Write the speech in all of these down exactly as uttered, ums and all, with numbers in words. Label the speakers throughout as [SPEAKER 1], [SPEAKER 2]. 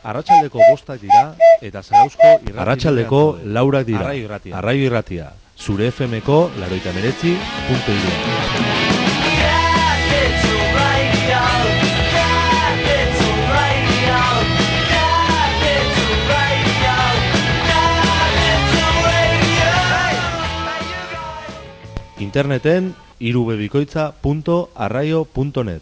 [SPEAKER 1] Arratsaldeko bostak dira eta Zarauzko irratia. Arratsaldeko laurak dira. Arraio irratia. Arraio irratia. Zure F Mko laurogeita hemeretzi puntu hiru. Interneten irubebikoitza puntu arraio puntu net.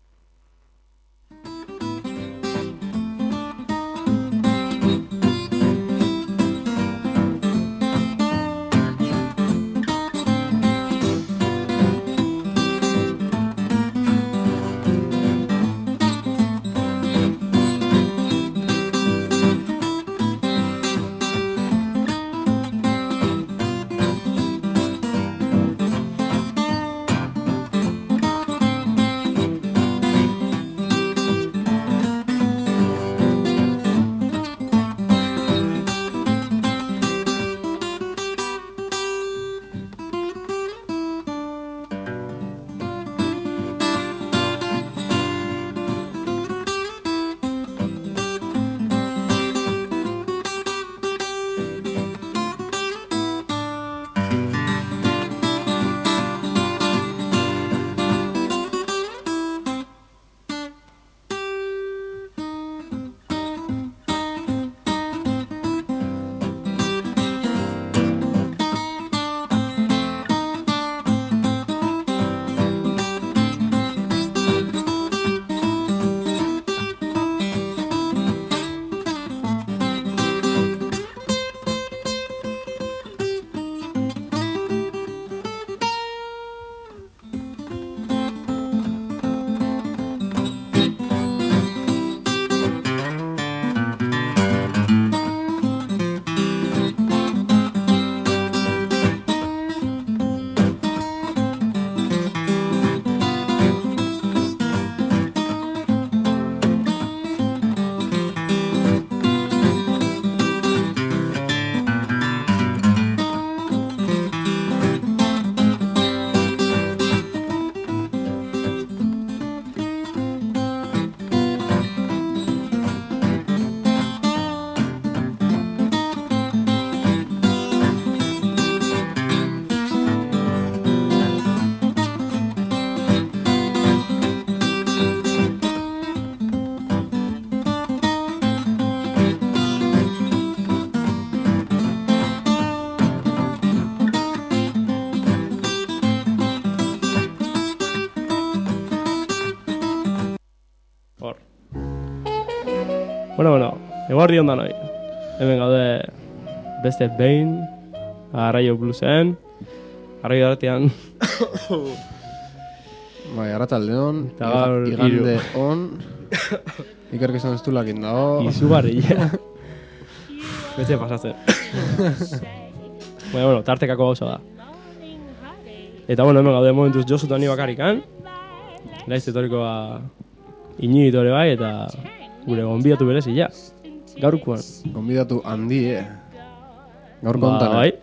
[SPEAKER 2] Bueno, bueno, eguardi ondan hoi. Hemen gaude beste behin, Arraio Bluesen, Arraio Arratian.
[SPEAKER 3] Bai, arratsaldeon, igande on, ikerk esan ez du lakin dago.
[SPEAKER 2] Izugarri, ja. Beste pasatzen. Bueno, bueno, tartekako gauza da. Eta bueno, hemen gaude momentuz Josu eta ni bakarikan. Naiz etorikoa Iñigitore bai, eta gure gonbidatu berezi, ja. Gaurkoan.
[SPEAKER 3] Gonbidatu handi, eh? Gaur
[SPEAKER 2] Ba,
[SPEAKER 3] kontan,
[SPEAKER 2] bai.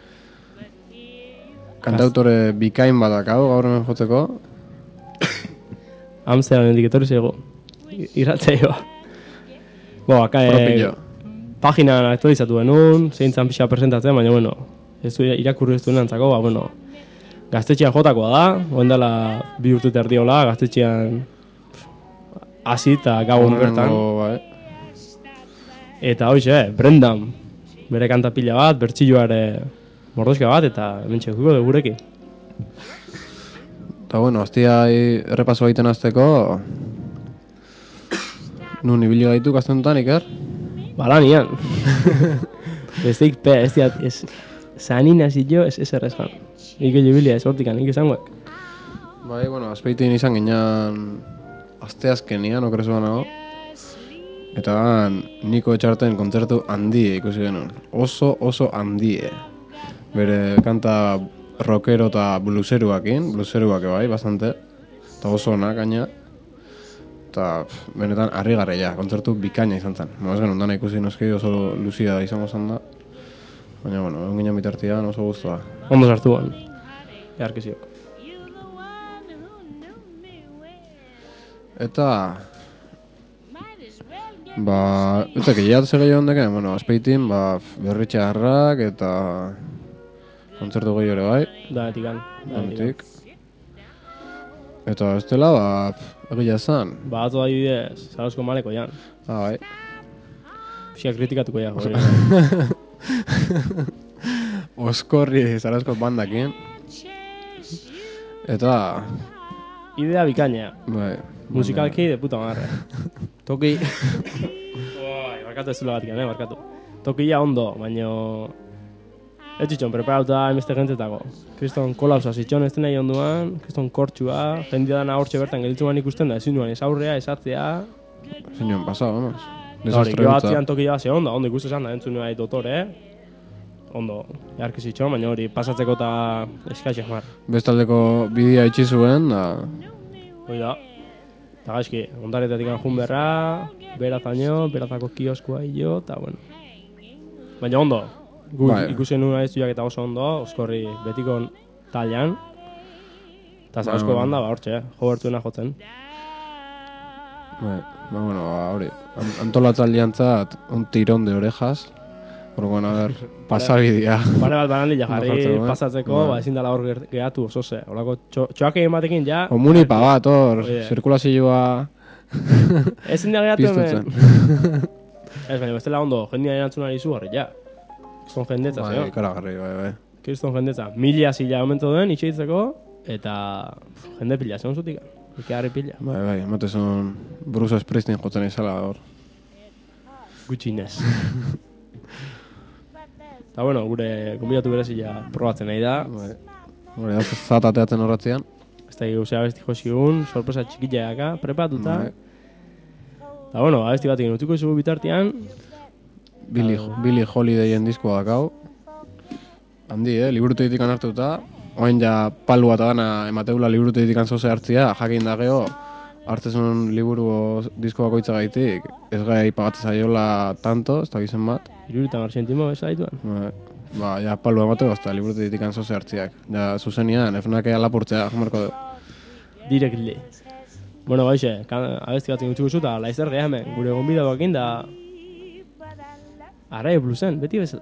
[SPEAKER 3] Kantautore bikain badakau gaur hemen jotzeko.
[SPEAKER 2] Amsterdam hendik etorri zego. Irratzaioa. Bo, aka
[SPEAKER 3] Propillo.
[SPEAKER 2] Paginan aktualizatu denun, zeintzan pixa presentatzen, baina bueno, ez du irakurri ez duen antzako, ba, bueno, gaztetxean jotakoa da, oendala bi urte terdiola, gaztetxean hasi eta gabon bertan.
[SPEAKER 3] Bai.
[SPEAKER 2] Eta hoxe, Brendan, bere kanta pila bat, bertxilloare mordoska bat, eta hemen txekuko dugu gurekin.
[SPEAKER 3] Eta bueno, aztia errepaso egiten azteko, nun ibili gaitu kastentutan, Iker?
[SPEAKER 2] Balanian. Besteik pe, ez diat, ez, zanin hasi jo, ez ez errezan. Ike jubilia ez hortikan, ike zangoek.
[SPEAKER 3] Bai, bueno, azpeitin izan ginean asteazkenian, okrezu banago. Eta ban, Niko Etxarten kontzertu handie ikusi genuen. Oso, oso handie. Bere kanta rockero eta bluseruakin, bluseruak bai, bastante. Eta oso onak gaina. Eta benetan harrigarria, kontzertu bikaina izan zen. Moaz genuen dana ikusi noski oso luzia da izango zen da. Baina, bueno, egon ginen bitartian oso guztua.
[SPEAKER 2] Ondo sartu ban, eharkiziok.
[SPEAKER 3] Eta Ba, eta gehiatu ze gehiago ondeken, bueno, azpeitin, ba, berritxarrak eta kontzertu gehiago ere bai.
[SPEAKER 2] Danetik an.
[SPEAKER 3] Danetik. Eta ez dela, ba, egia zan.
[SPEAKER 2] Ba, atzo adibidez, Zarauzko maleko jan.
[SPEAKER 3] Ah, bai.
[SPEAKER 2] Pixka kritikatuko ja, jori.
[SPEAKER 3] Oskorri Zarauzko bandakin. Eta...
[SPEAKER 2] Idea bikaina.
[SPEAKER 3] Bai.
[SPEAKER 2] Musikalki de puta madre. Toki... Oi, barkatu ez zula batikan, eh, barkatu. Tokia ondo, baino... Ez txitxon, preparauta emeste gentetako. Kriston kolauza zitxon ez nahi onduan, kriston kortxua, jendia dana hortxe bertan gelitzuan ikusten da, ezin duan ez aurrea, esatzea...
[SPEAKER 3] Ezin joan pasau, vamos.
[SPEAKER 2] Hori, jo atzian tokia ze ondo, ondo ikusten zan da, entzun nahi dotore, ondo, jarki zitxon, baina hori pasatzeko eta eskaixek mar.
[SPEAKER 3] Bestaldeko bidea itxi zuen, da...
[SPEAKER 2] Hoi da. Eta gaizki, ondaretetik anjun berra, berazaino, berazako kioskoa hilo, eta bueno. Baina ondo, gu
[SPEAKER 3] Bai.
[SPEAKER 2] ikusen nuna ez eta oso ondo, Oskorri betiko talian, eta Zarauzko
[SPEAKER 3] Bai.
[SPEAKER 2] banda, ba hortxe, jo bertuena jotzen.
[SPEAKER 3] Bai, ba, bueno, ba, hori. An- Antolatzaldiantzat, un tirón de orejas. Orduan, a ver, pasabidea.
[SPEAKER 2] Pare bat banandila jarri
[SPEAKER 3] Bajartzeko, eh?
[SPEAKER 2] pasatzeko,
[SPEAKER 3] Bai.
[SPEAKER 2] ba ezin dela hor ger- geratu oso ze. Olako txo, txoak egin batekin ja...
[SPEAKER 3] Komunipa bat, hor,
[SPEAKER 2] Oie.
[SPEAKER 3] zirkulazioa
[SPEAKER 2] Ezin da geratu
[SPEAKER 3] piztutzen.
[SPEAKER 2] hemen. Ez, baina bestela ondo, jendia erantzunari izugarri, ja. Kriston jendetza,
[SPEAKER 3] Bai,
[SPEAKER 2] zeo.
[SPEAKER 3] ikaragarri, bai, bai.
[SPEAKER 2] Kriston jendetza. Mila zila momentu duen, itxeitzeko, eta pff, jende pila, zeon zutik. Ikearri pila.
[SPEAKER 3] Bai, bai, ematezun Bruce Springsteen jotzen izala, hor.
[SPEAKER 2] Gutxinez. Eta bueno, gure gonbidatu berezia probatzen nahi da.
[SPEAKER 3] Bai. Hori da, zat ateatzen horratzean.
[SPEAKER 2] Ez da guzea abesti josigun, sorpresa txikitxeaka, prepatuta.
[SPEAKER 3] Bai.
[SPEAKER 2] Eta bueno, abesti batekin utziko izugu bitartean,
[SPEAKER 3] Billy, Billy Holidayen diskoa dakau. Handi, eh, liburutegitik hartuta. Oain ja palua eta dana emateula liburutegitik zoze hartzia, jakin da geho, hartzezun liburu disko bakoitza gaitik, ez gai pagatzen zaiola tanto, ez da gizen bat.
[SPEAKER 2] irurutan argentimo besa dituan.
[SPEAKER 3] Ba, ba, ja palua emateu, ez da liburutegitik zoze hartziak. Ja, zuzenian, efnake alapurtzea, jamarko du.
[SPEAKER 2] Directly. Bueno, baixe, abesti batzen utziko zu, eta laizzer geha hemen, gure gonbidagoakin da... Arraio bluesen, beti bezala.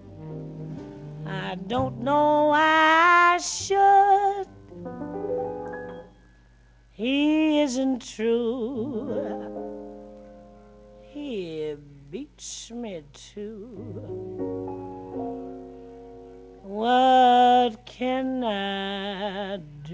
[SPEAKER 4] I don't know I should. He isn't true. He beats me too. What can I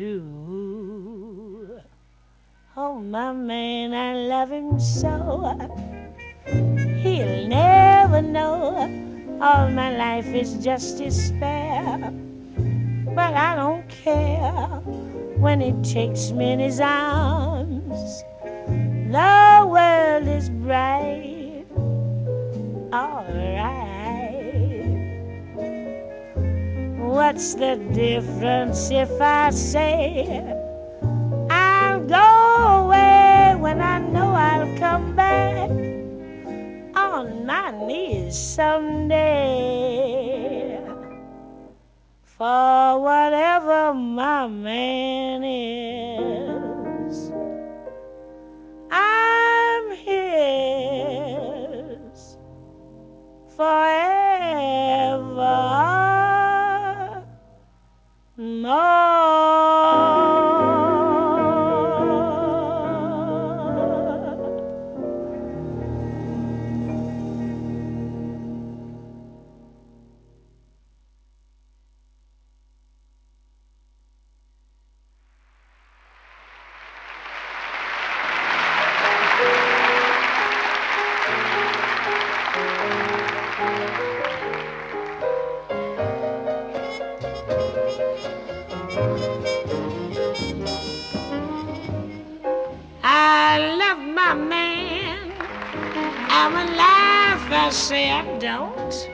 [SPEAKER 4] do? Oh, my man, I love him so. He'll never know. All my life is just despair. But I don't care when he takes me in his arms. The world is bright. All right. What's the difference if I say I'll go away when I know I'll come back on my knees someday? For whatever my man is, I'm his forever more. I love my man. I'm alive, I say I don't.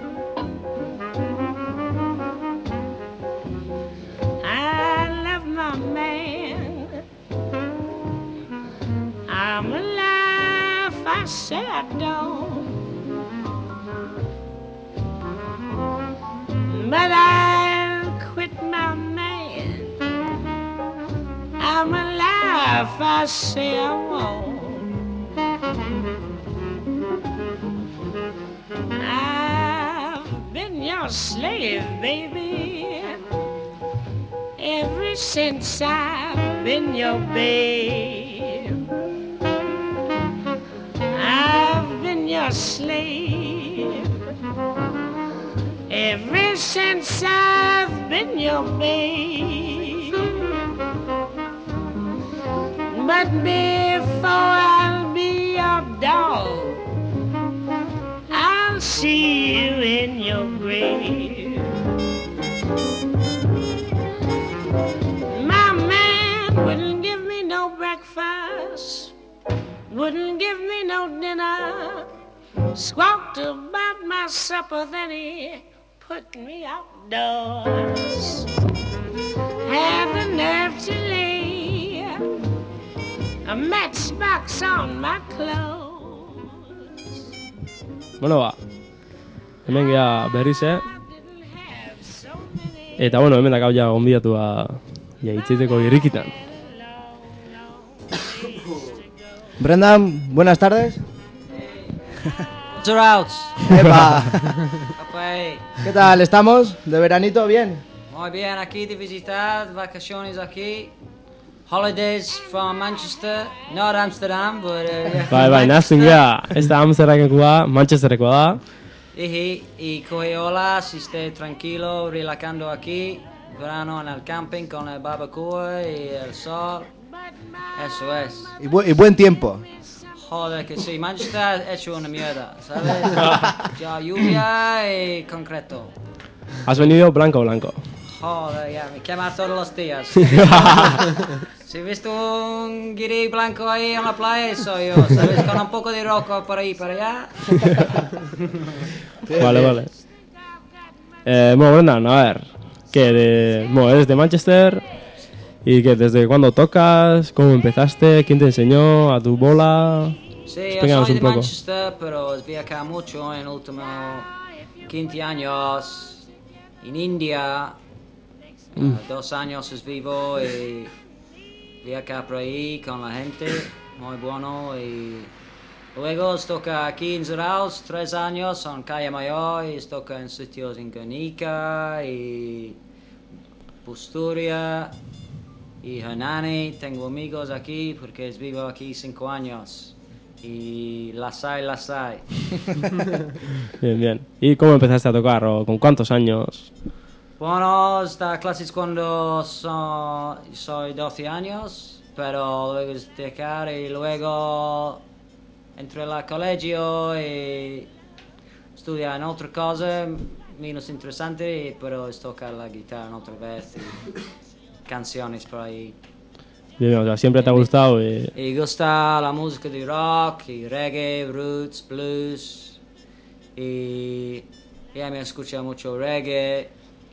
[SPEAKER 4] I love my man. I'm alive, I say I don't. But I'll quit my man. I'm alive, I say I won't. your slave, baby. Ever since I've been your babe, I've been your slave. Ever since I've been your babe. But before I'll be your dog, I'll see you in your grave. My man wouldn't give me no breakfast, wouldn't give me no dinner, squawked about my supper, then he put me outdoors. Had the nerve to lay a matchbox on my clothes.
[SPEAKER 2] Bueno, ba, hemen gea berriz, eh? Eta, bueno, hemen dakau ja gonbidatua jaitziteko irrikitan.
[SPEAKER 5] Brendan, buenas tardes.
[SPEAKER 6] Zurautz.
[SPEAKER 5] Epa.
[SPEAKER 6] Okay.
[SPEAKER 5] ¿Qué tal estamos? ¿De veranito bien?
[SPEAKER 6] Muy bien, aquí de visitar, vacaciones aquí. Holidays from Manchester, not Amsterdam, but uh, yeah,
[SPEAKER 2] Bai, bai, nazten gea, ez da Amsterdamekua, Manchesterrekoa da.
[SPEAKER 6] Y, y coge olas y esté tranquilo, relajando aquí. Verano en el camping con el barbacoa y el sol. Eso es.
[SPEAKER 5] Y, bu y buen tiempo.
[SPEAKER 6] Joder, que sí, Manchester ha hecho una mierda, ¿sabes? Ya lluvia y concreto.
[SPEAKER 2] Has venido blanco, blanco.
[SPEAKER 6] Joder, ya, me quema todos los días. Si he visto un guiri blanco ahí en la playa, soy yo, ¿sabes? Con un poco de roco por ahí, por allá.
[SPEAKER 2] Vale, vale. Eh, bueno, Brendan, a ver, que de, bueno, eres de Manchester y que desde cuándo tocas, cómo empezaste, quién te enseñó a tu bola.
[SPEAKER 6] Sí,
[SPEAKER 2] Explícanos
[SPEAKER 6] yo soy
[SPEAKER 2] un
[SPEAKER 6] de
[SPEAKER 2] poco.
[SPEAKER 6] Manchester, pero he viajado mucho en los últimos quince años en India. Uh, dos años es vivo y viajar por ahí con la gente, muy bueno. Y luego toca aquí en Zarauz, tres años en Calle Mayor, y toca en sitios en Guernica y Busturia y Hernani. Tengo amigos aquí porque es vivo aquí cinco años. Y las hay, las hay.
[SPEAKER 2] Bien, bien. ¿Y cómo empezaste a tocar o con cuántos años?
[SPEAKER 6] Bueno, esta clase es cuando so, soy doce años, pero luego es dejar y luego entré al colegio y estudiar en otra cosa menos interesante, pero es tocar la guitarra otra vez y canciones por ahí.
[SPEAKER 2] Bien, o sea, siempre te ha gustado y...
[SPEAKER 6] Y gusta la música de rock, y reggae, roots, blues, y ya me escucha mucho reggae,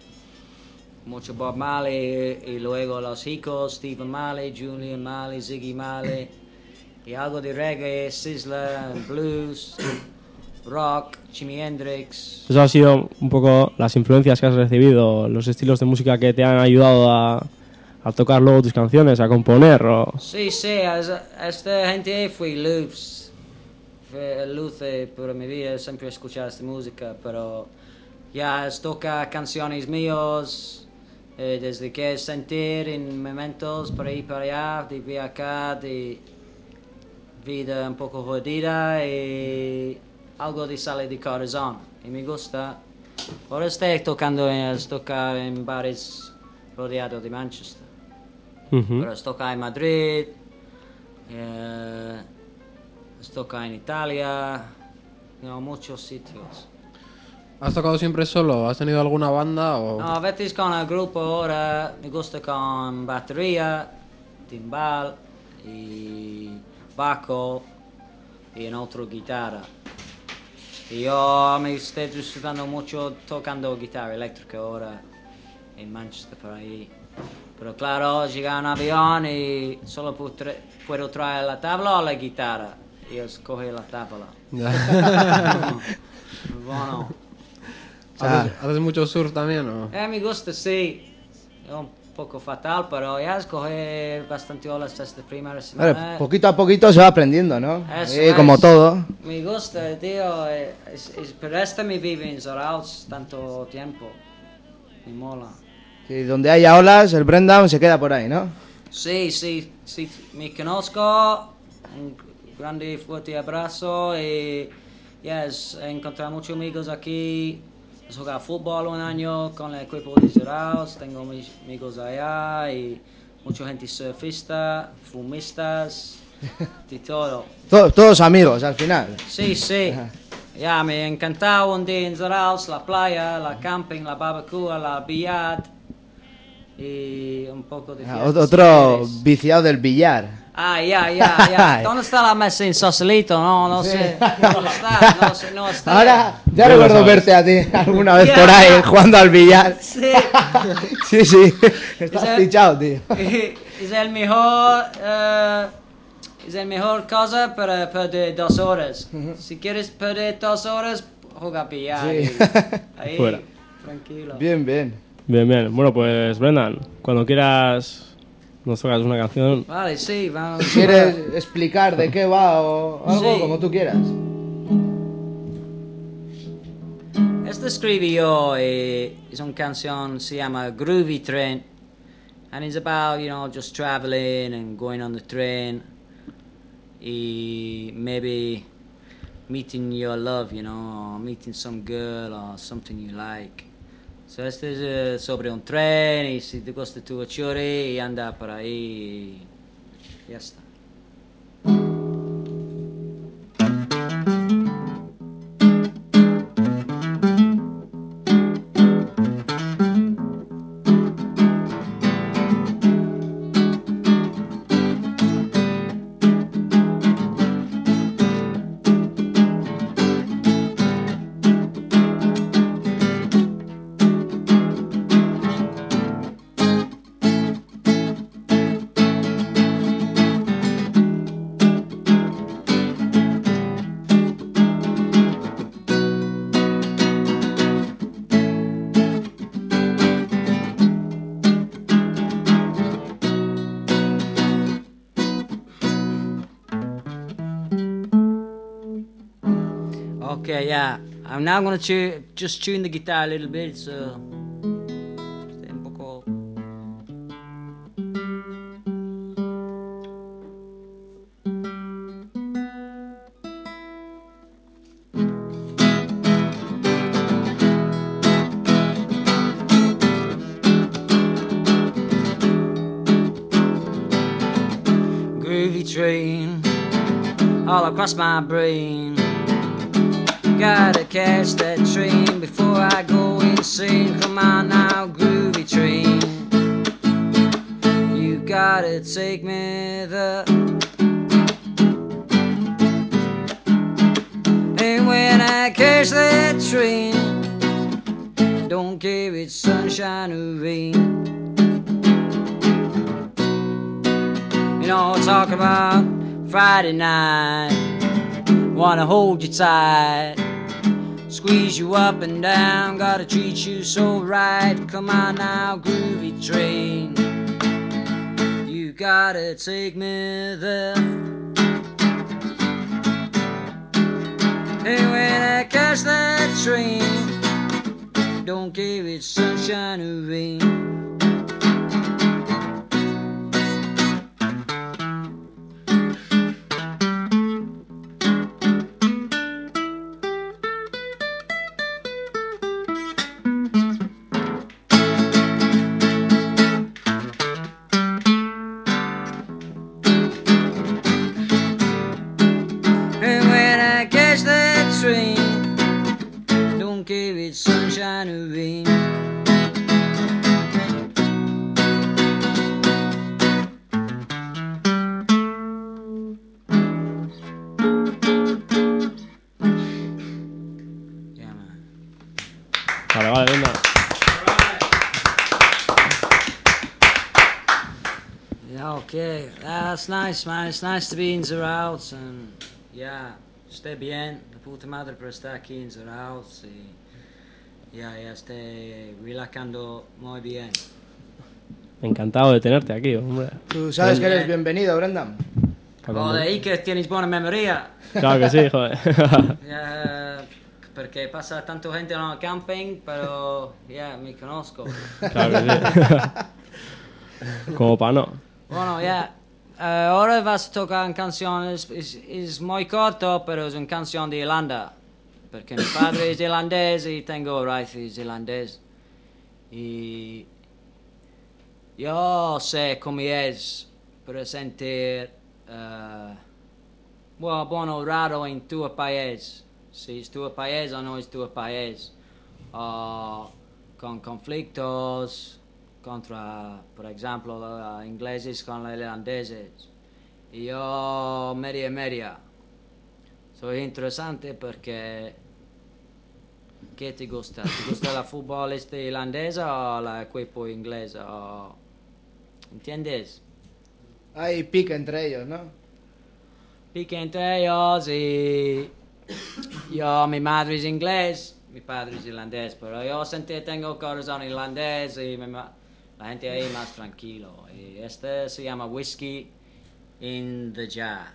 [SPEAKER 6] mucho Bob Marley, y luego los hijos, Stephen Marley, Julian Marley, Ziggy Marley, y algo de reggae, Sizzler, blues, rock, Jimi Hendrix.
[SPEAKER 2] Eso ha sido un poco las influencias que has recibido, los estilos de música que te han ayudado a, a tocar luego tus canciones, a componer, o...
[SPEAKER 6] Sí, sí, esta gente fue luz, fue luz por mi vida, siempre he escuchado esta música, pero ya toca canciones míos, eh, desde que sentir en momentos por ahí para allá, de viajar, de vida un poco jodida y algo de salir de corazón, y me gusta. Ahora estoy tocando en, tocar en bares rodeados de Manchester.
[SPEAKER 2] Uh-huh.
[SPEAKER 6] Pero toca en Madrid, eh, toca en Italia, en muchos sitios.
[SPEAKER 3] ¿Has tocado siempre solo? ¿Has tenido alguna banda o...?
[SPEAKER 6] No, a veces con el grupo ahora me gusta con batería, timbal y bajo y en otro guitarra. Y yo me estoy disfrutando mucho tocando guitarra eléctrica ahora en Manchester por ahí. Pero claro, llega un avión y solo puedo traer la tabla o la guitarra. Y escoge la tabla. Bueno.
[SPEAKER 3] ¿Haces, ¿Haces mucho surf también o...?
[SPEAKER 6] Eh, me gusta, sí. Un poco fatal, pero ya escogí bastante olas esta primera semana.
[SPEAKER 5] Vale, poquito a poquito se va aprendiendo, ¿no?
[SPEAKER 6] Eso
[SPEAKER 5] Eh,
[SPEAKER 6] es.
[SPEAKER 5] como todo.
[SPEAKER 6] Me gusta, tío. Es, es, por esto me vive en Zorauz tanto tiempo. Me mola.
[SPEAKER 5] Que donde haya olas, el Brendan se queda por ahí, ¿no?
[SPEAKER 6] Sí, sí, sí, me conozco. Un grande y fuerte abrazo. Y yes, he encontrado muchos amigos aquí. He jugado fútbol un año con el equipo de Zorauz. Tengo mis amigos allá y mucha gente surfista, fumistas, y todo.
[SPEAKER 5] To- todos amigos, al final.
[SPEAKER 6] Sí, sí. Ya, me encantaba un día en Zorauz, la playa, la camping, la barbacoa, la billar y un poco de
[SPEAKER 5] Ah,
[SPEAKER 6] fiesta.
[SPEAKER 5] otro
[SPEAKER 6] si quieres.
[SPEAKER 5] viciado del billar.
[SPEAKER 6] Ah, ya, ya, ya. ¿Dónde está la mesa en Sausalito? No, no
[SPEAKER 5] Sí.
[SPEAKER 6] sé. No está, no sé, no está.
[SPEAKER 5] Ahora, ya
[SPEAKER 2] Yo lo
[SPEAKER 5] recuerdo
[SPEAKER 2] sabes.
[SPEAKER 5] verte a ti alguna vez
[SPEAKER 6] Ya,
[SPEAKER 5] por ahí
[SPEAKER 6] ya.
[SPEAKER 5] jugando al billar.
[SPEAKER 6] Sí.
[SPEAKER 5] Sí, sí. Estás
[SPEAKER 6] Ese-
[SPEAKER 5] fichado, tío.
[SPEAKER 6] Es el mejor, eh, es el mejor cosa para perder dos horas. Si quieres perder dos horas, juega billar.
[SPEAKER 5] Sí.
[SPEAKER 6] y- Ahí,
[SPEAKER 2] Fuera.
[SPEAKER 6] tranquilo.
[SPEAKER 5] Bien, bien.
[SPEAKER 2] Bien, bien. Bueno, pues Brendan, cuando quieras nos tocas una canción.
[SPEAKER 6] Vale, sí, vamos.
[SPEAKER 5] ¿Quieres explicar de qué va o algo?
[SPEAKER 6] Sí.
[SPEAKER 5] Como tú quieras.
[SPEAKER 6] Esta escribí yo, eh, es una canción, se llama Groovy Train. And it's about, you know, just traveling and going on the train. Y maybe meeting your love, you know, or meeting some girl or something you like. So este es eh, sobre un tren y si te gusta tu chori y anda por ahí y ya está. Okay, yeah. I'm now gonna tu- just tune the guitar a little bit, so stay un poco. Groovy train all across my brain. Gotta catch that train before I go insane. Come on now, groovy train. You gotta take me there. And when I catch that train, don't care if it's sunshine or rain. You know, talk about Friday night. Wanna hold you tight, squeeze you up and down, gotta treat you so right. Come on now, groovy train. You gotta take me there. Hey, when I catch that train, don't care if it's sunshine or rain. And when I catch that train, don't care if it's sunshine or rain. Yeah, man.
[SPEAKER 2] Vale, vale, Brendan.
[SPEAKER 6] Yeah, okay. That's nice, man. It's nice to be in Zorauz and yeah, esté bien. De puta madre por estar aquí en Zorauz y ya, ya estoy relajando muy bien.
[SPEAKER 2] Encantado de tenerte aquí, hombre.
[SPEAKER 5] Tú sabes que eres bienvenido, Brendan.
[SPEAKER 6] Joder, Iker, tienes buena memoria.
[SPEAKER 2] Claro que sí, joder.
[SPEAKER 6] Yeah, porque pasa tanta gente en el camping, pero ya, yeah, me conozco.
[SPEAKER 2] Claro que sí. Como para no.
[SPEAKER 6] Bueno, ya. Yeah. Uh, ahora vas a tocar una canción, es, es, es muy corto, pero es una canción de Irlanda. Porque mi padre es irlandés y tengo raíces irlandés. Y yo sé cómo es para sentir uh, bueno, bueno, raro en tu país. Si es tu país o no es tu país. Uh, con conflictos contra, por ejemplo, uh, ingleses con los irlandeses. Y yo media media. Soy interesante porque ¿qué te gusta? ¿Te gusta la futbolista irlandesa o la equipo inglesa? O... ¿Entiendes?
[SPEAKER 5] Hay pique entre ellos, ¿no?
[SPEAKER 6] Pique entre ellos y yo, mi madre es inglés, mi padre es irlandés, pero yo sentí tengo corazón irlandés y mi ma... la gente ahí más tranquilo. Y este se llama Whiskey in the Jar.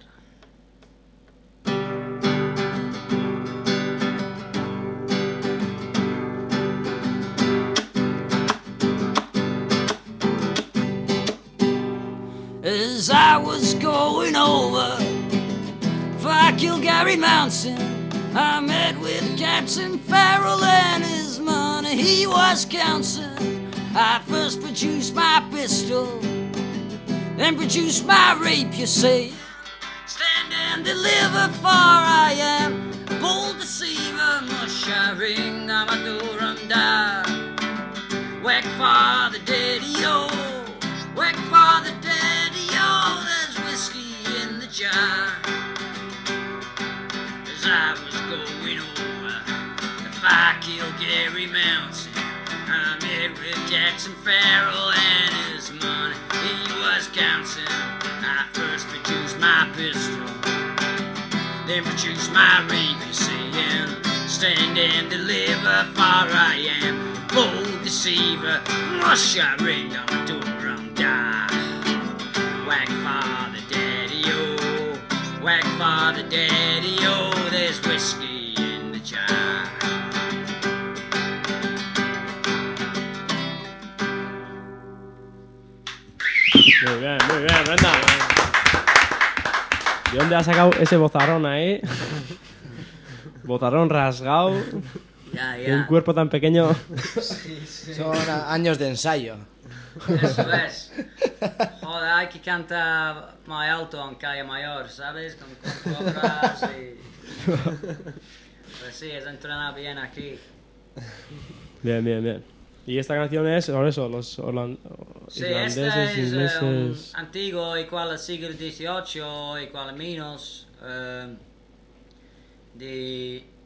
[SPEAKER 6] As I was going over for Kilgary Mountain, I met with Captain Farrell and his money he was counting. I first produced my pistol, then produced my rape, you see. Stand and deliver, for I am a bold deceiver. Must I ring on my door and die? Whack for the daddy-o, whack for the daddy-o. There's whiskey in the jar. As I was going over the far Kilgary Mountain, I met with Jackson Farrell and his money he was counting. I first produced my pistol, then produced my rape, you see, and stand and deliver, for I am a bold deceiver. Must I ring on my door and die? Whack for the daddy-o, whack for the daddy-o. There's whiskey in the jar.
[SPEAKER 2] Muy bien, muy bien, Brenda. ¿De dónde has sacado ese bozarrón ahí? Bozarrón rasgado.
[SPEAKER 6] Ya,
[SPEAKER 2] De un
[SPEAKER 6] ya.
[SPEAKER 2] cuerpo tan pequeño.
[SPEAKER 6] Sí, sí.
[SPEAKER 5] Son a- años de ensayo.
[SPEAKER 6] Eso es. Joder, hay que cantar más alto en Calle Mayor, ¿sabes? Con contras y... Pues sí, es entrenar bien aquí.
[SPEAKER 2] Bien, bien, bien. Y esta canción es, por eso, los holan-
[SPEAKER 6] Sí,
[SPEAKER 2] irlandeses,
[SPEAKER 6] este es eh,
[SPEAKER 2] ingleses...
[SPEAKER 6] un antiguo, igual al siglo dieciocho, igual a menos, eh, de,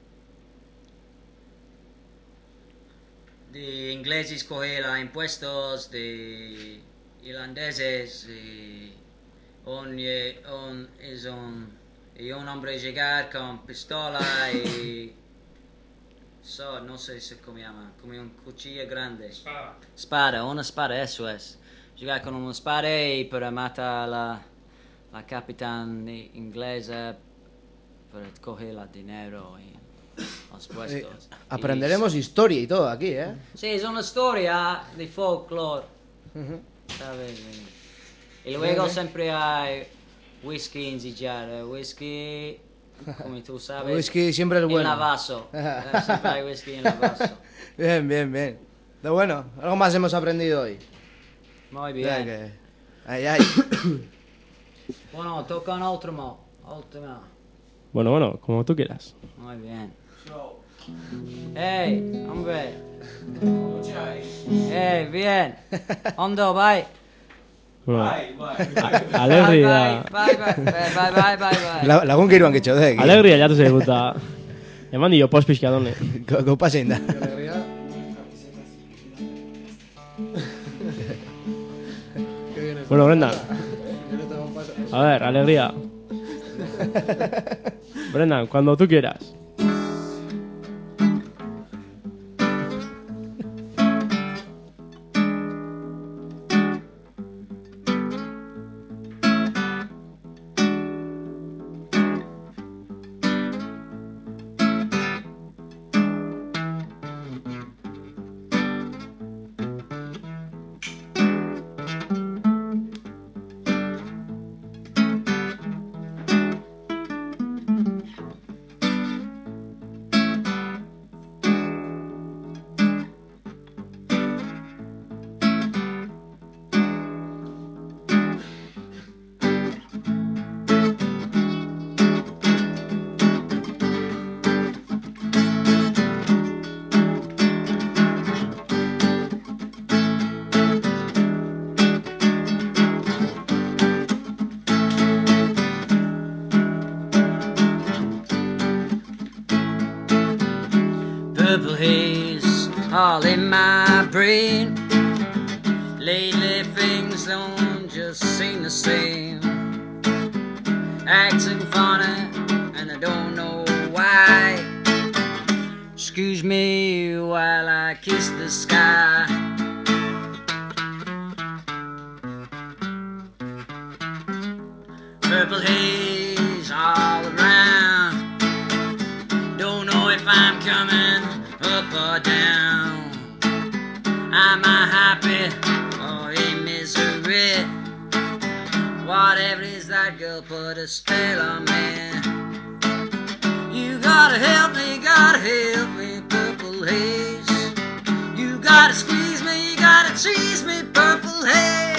[SPEAKER 6] de ingleses coger los impuestos de irlandeses y un, eh, un, es un, y un hombre llegar con pistola y so, no sé si cómo llama, como un cuchillo grande. Espada. Espada, una espada, eso es. Llegar con una espada y para matar a la, la capitán inglesa para coger el dinero y los
[SPEAKER 5] Eh,
[SPEAKER 6] puestos.
[SPEAKER 5] aprenderemos historia y todo aquí, ¿eh?
[SPEAKER 6] Y, sí, es una historia de folclore,
[SPEAKER 5] Ujú.
[SPEAKER 6] ¿sabes? Y, y luego
[SPEAKER 5] Bien,
[SPEAKER 6] siempre hay whisky en the jar, eh, whisky, como tú sabes.
[SPEAKER 5] El whisky siempre es bueno.
[SPEAKER 6] En la vaso. Eh, siempre hay whisky en la vaso.
[SPEAKER 5] Bien, bien, bien. Pero bueno, algo más hemos aprendido hoy.
[SPEAKER 6] Muy
[SPEAKER 5] O sea
[SPEAKER 6] bien.
[SPEAKER 5] que... Ay, ay.
[SPEAKER 6] Bueno, toca un otro mo. Última.
[SPEAKER 2] Bueno, bueno, como tú quieras.
[SPEAKER 6] Muy bien. Hey, hombre. Hey, bien. Hondo, bye.
[SPEAKER 2] Bueno,
[SPEAKER 6] Bye,
[SPEAKER 2] alegria.
[SPEAKER 6] bye, bye, bye, bye, bye, bye, bye.
[SPEAKER 5] La, lagun giroan getxodek.
[SPEAKER 2] Alegria jatu zaigu eta... Eman dio post pixka done.
[SPEAKER 5] Gaupa zein da.
[SPEAKER 2] Bueno, Brenda. A ver, alegría. Brendan, cuando tú quieras.
[SPEAKER 6] purple haze all in my brain. Lately things don't just seem the same. Acting funny and I don't know why. Excuse me while I kiss the sky. Purple haze all around. Don't know if I'm coming up or down. Am I happy or in misery? Whatever it is, that girl put a spell on me. You gotta help me, gotta help me, purple haze. You gotta squeeze me, you gotta tease me, purple haze.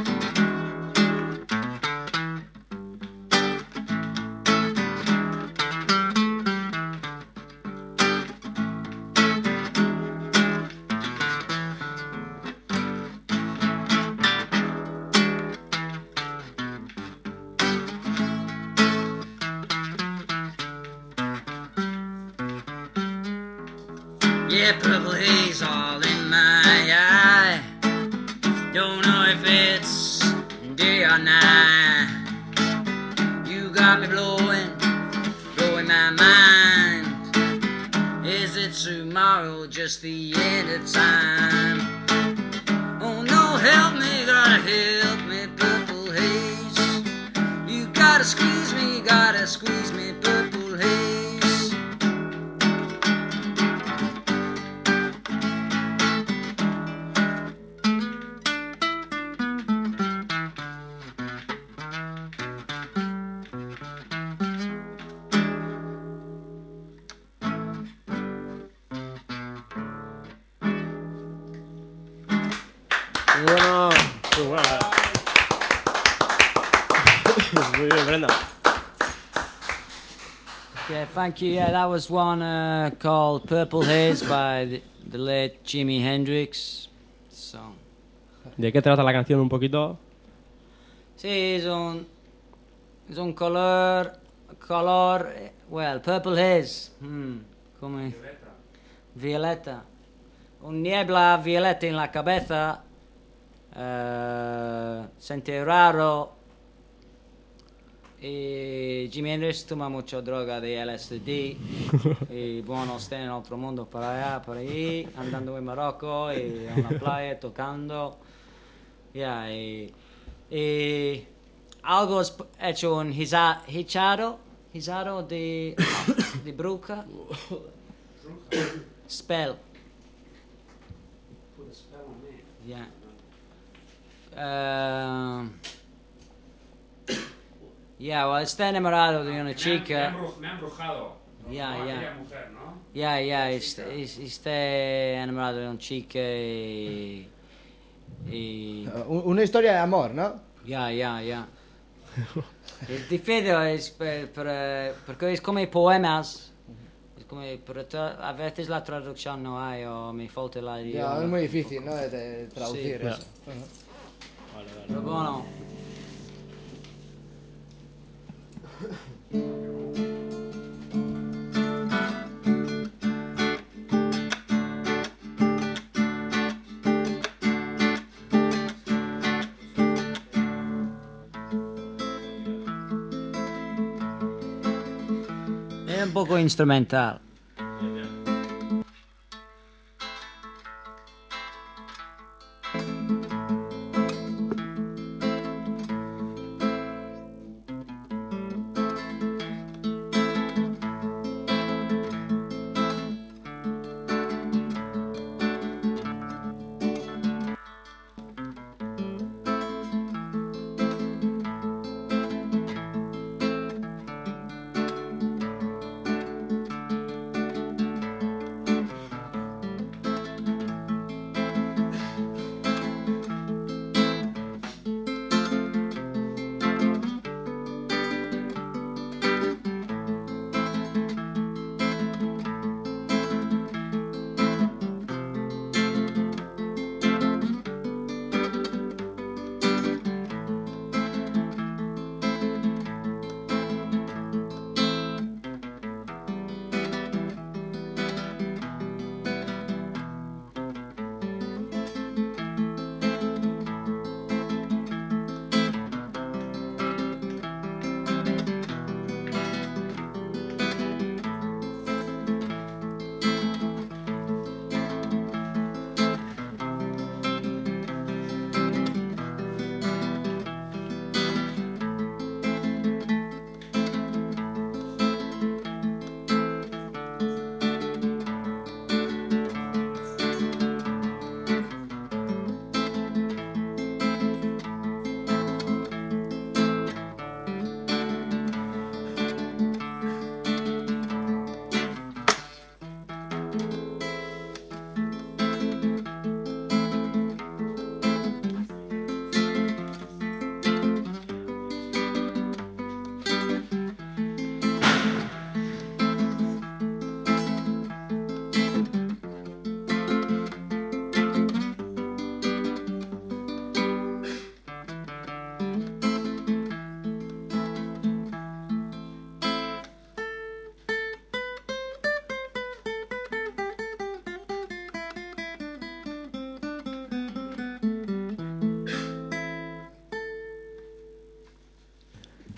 [SPEAKER 6] Yeah, purple haze all in my eye. Don't know if it's day or night. You got me blowing, blowing my mind. Is it tomorrow, just the end of time? Oh no, help me, gotta help me, purple haze. You gotta squeeze me, you gotta squeeze me, purple haze.
[SPEAKER 2] Bueno, muy buena. Muy bien, Brenda.
[SPEAKER 6] Yeah, thank you. Yeah, that was one uh, called Purple Haze by the, the late Jimi Hendrix. So,
[SPEAKER 2] ¿De qué trata la canción un poquito?
[SPEAKER 6] sí, es un, es un color, color, eh, well, Purple Haze. Hmm, come? Violeta. Violeta. Un niebla violeta en la cabeza. Uh, sente raro. Y Jimi Hendrix toma mucha droga de L S D. Y bueno, está en otro mundo, para allá, por ahí, andando en Marruecos y en la playa tocando. Yeah, y, y algo es hecho un hiza, hichado, hizado de, de bruja. Spell.
[SPEAKER 7] Put a spell on me.
[SPEAKER 6] Yeah. Uh, yeah, well, está enamorado de una chica.
[SPEAKER 7] Me ha embrujado.
[SPEAKER 6] Ya,
[SPEAKER 7] No,
[SPEAKER 6] ya.
[SPEAKER 7] aquella mujer, ¿no?
[SPEAKER 6] Ya, ya, está, está enamorado de una chica y... y
[SPEAKER 5] Uh, Una historia de amor, ¿no?
[SPEAKER 6] ya, ya, ya. Es difícil, es, per- per- porque es como poemas. Es como, pero tra- a veces la traducción no hay o me falta la
[SPEAKER 5] Ya,
[SPEAKER 6] idioma.
[SPEAKER 5] es muy difícil, ¿no? De, de traducir
[SPEAKER 6] Sí,
[SPEAKER 5] eso.
[SPEAKER 2] Vale, vale.
[SPEAKER 6] Pero bueno. Es un poco instrumental.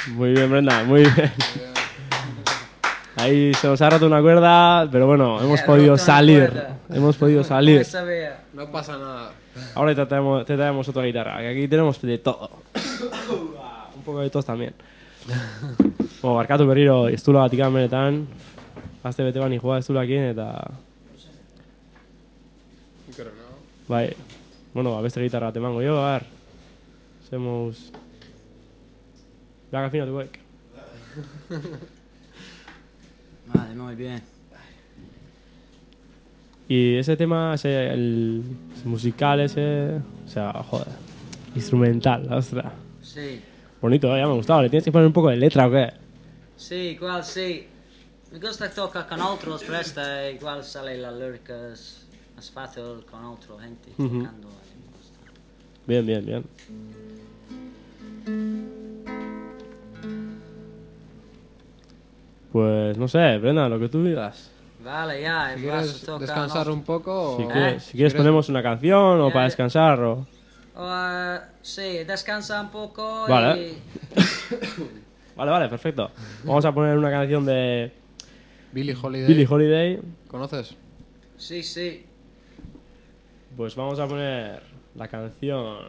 [SPEAKER 2] Muy bien, Brenda, muy bien. Ahí se nos ha roto una cuerda, pero bueno, hemos podido salir. Hemos podido salir.
[SPEAKER 3] No pasa nada.
[SPEAKER 2] Ahora te traemos, te traemos otra guitarra, que aquí tenemos de todo. Un poco de tos también. Bueno, barkatu berriro, estula batik benetan. Azte bete bani joa estulakin eta... Bai, bueno, ba, beste gitarra temango jo, ar. Hacemos... Vean al final tu web.
[SPEAKER 6] Vale, muy bien.
[SPEAKER 2] Y ese tema, ese, el, ese musical ese... O sea, joder, instrumental, ostras.
[SPEAKER 6] Sí.
[SPEAKER 2] Bonito, ¿eh? Ya me ha gustado. ¿Le tienes que poner un poco de letra o qué?
[SPEAKER 6] Sí, igual sí. Me gusta tocar con otros, pero esta igual sale las líricas más fácil con otra gente
[SPEAKER 2] Uh-huh.
[SPEAKER 6] tocando.
[SPEAKER 2] Bien, bien, bien. Pues no sé, Brenda, lo que tú digas.
[SPEAKER 6] Vale, ya,
[SPEAKER 3] Si
[SPEAKER 6] vas a
[SPEAKER 3] quieres
[SPEAKER 6] tocar
[SPEAKER 3] descansar
[SPEAKER 6] otro.
[SPEAKER 3] un poco...
[SPEAKER 2] Si
[SPEAKER 3] o-
[SPEAKER 2] quieres, si
[SPEAKER 3] si
[SPEAKER 2] quieres ponemos una canción o
[SPEAKER 6] Ya,
[SPEAKER 2] para
[SPEAKER 6] ya.
[SPEAKER 2] descansar o...
[SPEAKER 6] Uh, sí, descansa un poco
[SPEAKER 2] Vale.
[SPEAKER 6] y...
[SPEAKER 2] Vale, vale, perfecto. Vamos a poner una canción de
[SPEAKER 3] Billie Holiday.
[SPEAKER 2] Billie Holiday.
[SPEAKER 3] ¿Conoces?
[SPEAKER 6] Sí, sí.
[SPEAKER 2] Pues vamos a poner la canción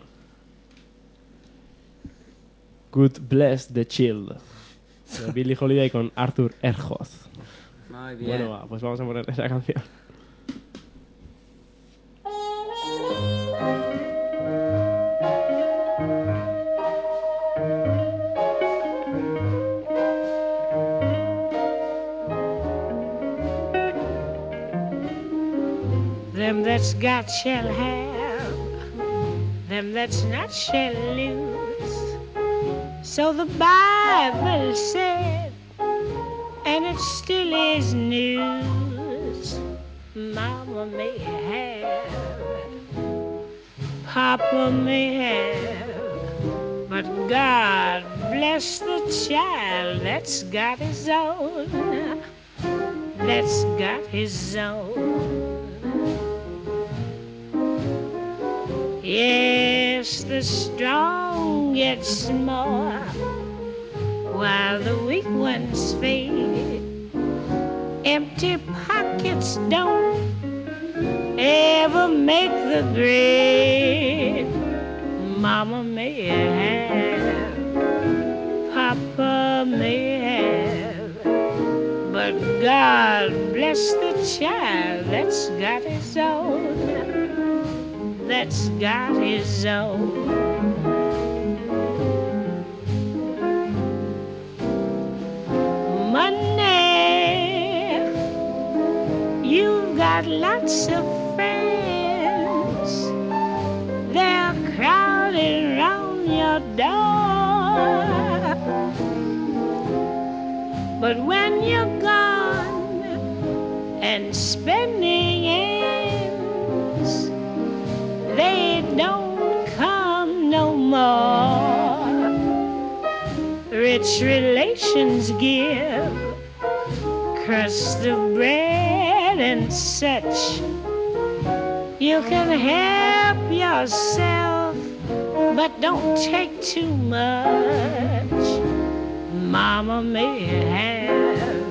[SPEAKER 2] God Bless the Child de Billie Holiday con Arthur Erjoth.
[SPEAKER 6] Muy bien.
[SPEAKER 2] Bueno, va, pues vamos a poner esa canción.
[SPEAKER 4] Them that's got shall have, them that's not shall lose. So the Bible said, and it still is news. Mama may have, Papa may have, but God bless the child that's got his own, that's got his own. Yes, the strong get more while the weak ones fade. Empty pockets don't ever make the grade. Mama may have, Papa may have, but God bless the child that's got his own, that's got his own. Money, you've got lots of friends. They're crowding round your door. But when you're gone and spending ends, they don't come no more. Rich relations give crust of bread and such. You can help yourself, but don't take too much. Mama may have,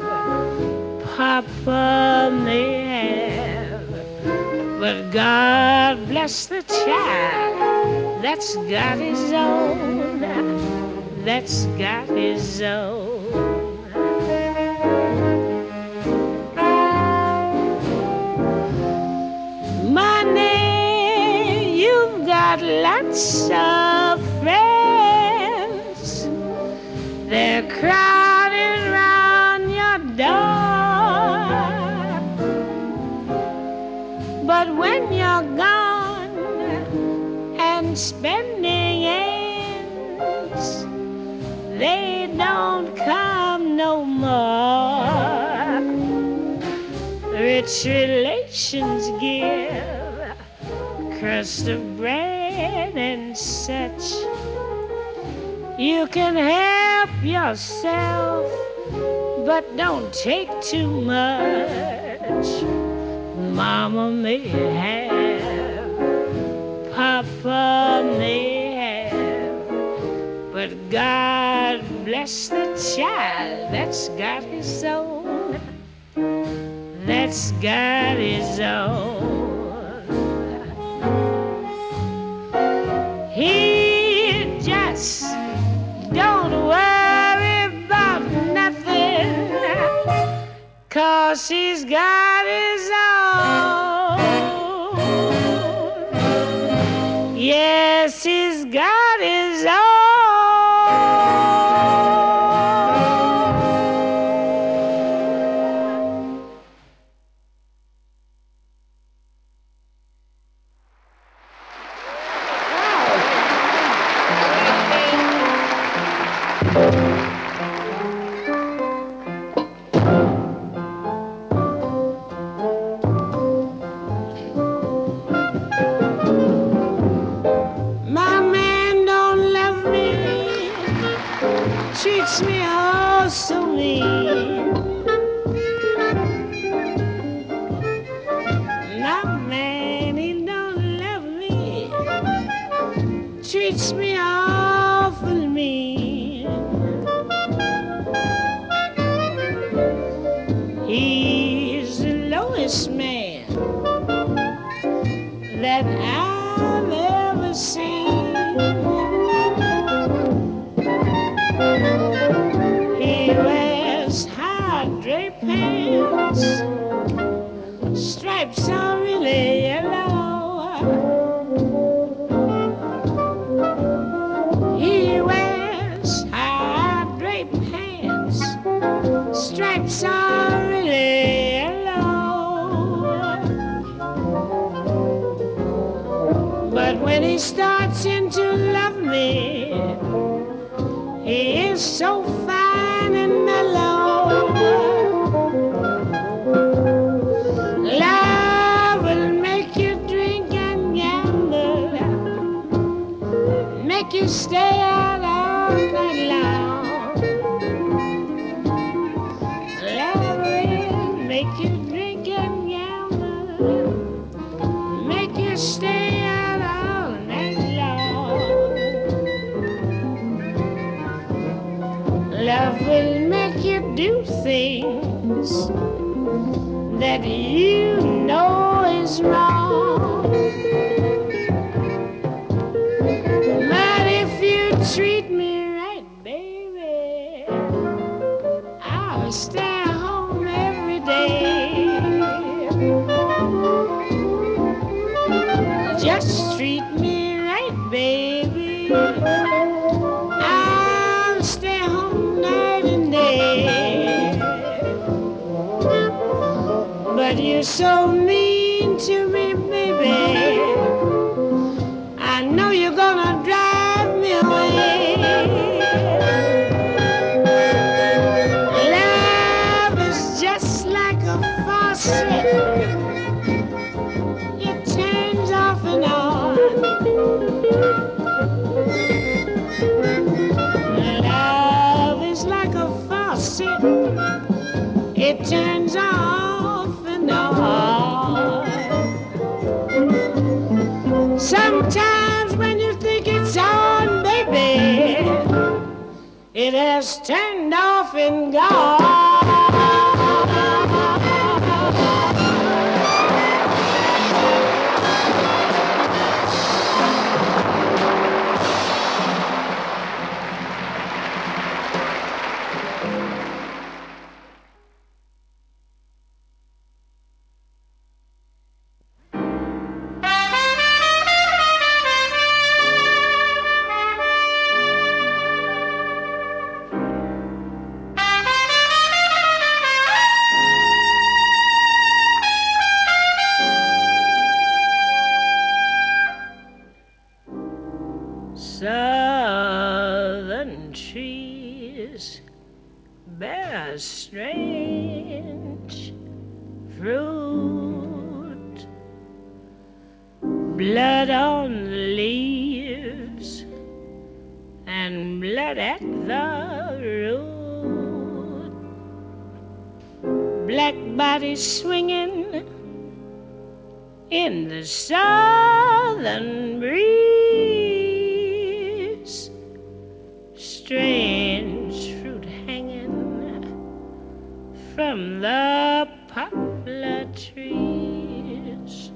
[SPEAKER 4] Papa may have, but God bless the child that's got his own, that's got his own. Money, you've got lots of friends. They're crowding round your door. But when you're gone and spending ends, they don't come no more. Rich relations give crust of bread and such. You can help yourself, but don't take too much. Mama may have, Papa may have, but God bless the child that's got his own, that's got his own. He just don't worry about nothing, 'cause he's got his own. Yes, he's got his own. My man don't love me, treats me all so mean. My man, he don't love me, treats me awful mean. He's the lowest man that I've ever seen. He wears high draped pants, stripes are really yellow. He wears high draped pants, stripes are really yellow. But when he starts in to love me, he is so fine and mellow. Love will make you drink and gamble, make you stay out all night long. Love will make you drink and gamble, make you stay out all night long. Love will make you do things that you know is wrong. But if you treat me right, baby, I'll stay home every day. Just treat me right, baby, I'll stay home night and day. But you're so mean to me, baby, I know you're gonna drive me away. Love is just like a faucet, it turns off and on. Love is like a faucet, it turns off and on. Sometimes when you think it's on, baby, it has turned off and gone. Southern trees bear strange fruit, blood on the leaves and blood at the root. Black bodies swinging in the southern breeze, strange from the poplar trees.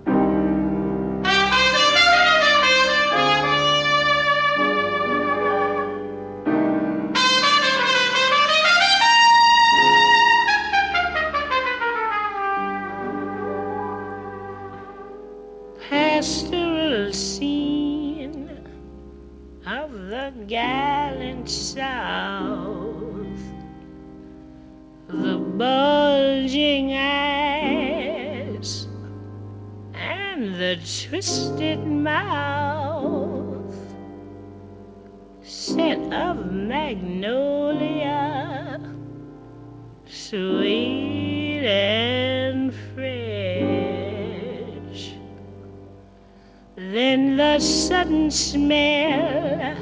[SPEAKER 4] Pastoral scene of the gallant South, the bulging eyes and the twisted mouth, scent of magnolia, sweet and fresh. Then the sudden smell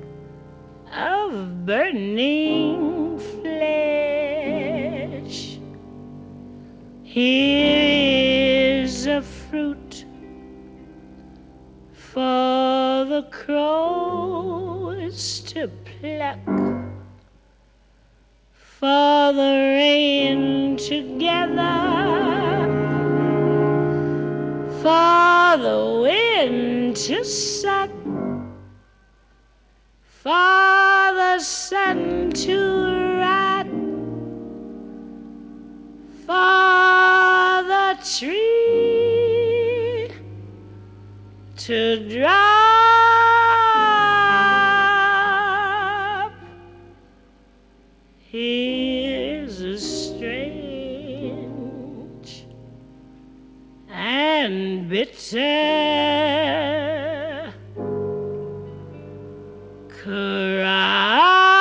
[SPEAKER 4] of burning flesh. Here is a fruit for the crows to pluck, for the rain to gather, for the wind to suck, for the sun to rot, for the tree to drop. Here's a strange and bitter cry.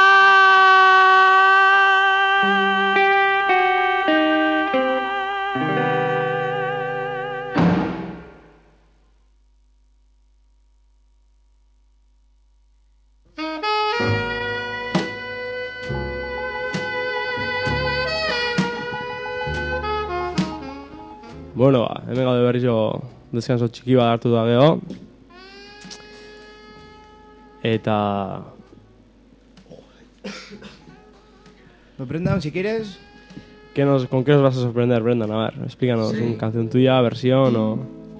[SPEAKER 2] Bueno, ba, hemen gaude berrizo deskanso txiki bat hartu da geho. Eta...
[SPEAKER 5] Pues Brendan, si quieres...
[SPEAKER 2] ¿Qué nos, ¿Con qué nos vas a sorprender, Brendan? A ver, explícanos, sí. ¿Una canción tuya, versión o...?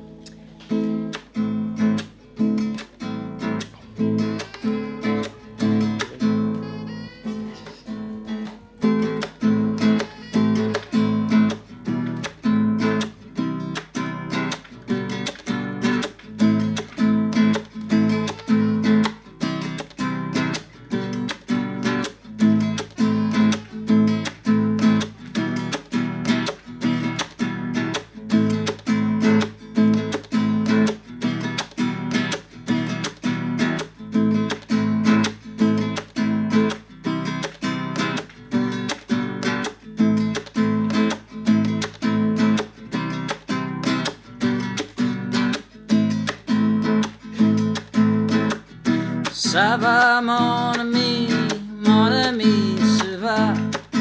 [SPEAKER 6] Ça va mon ami, mon ami, ça va.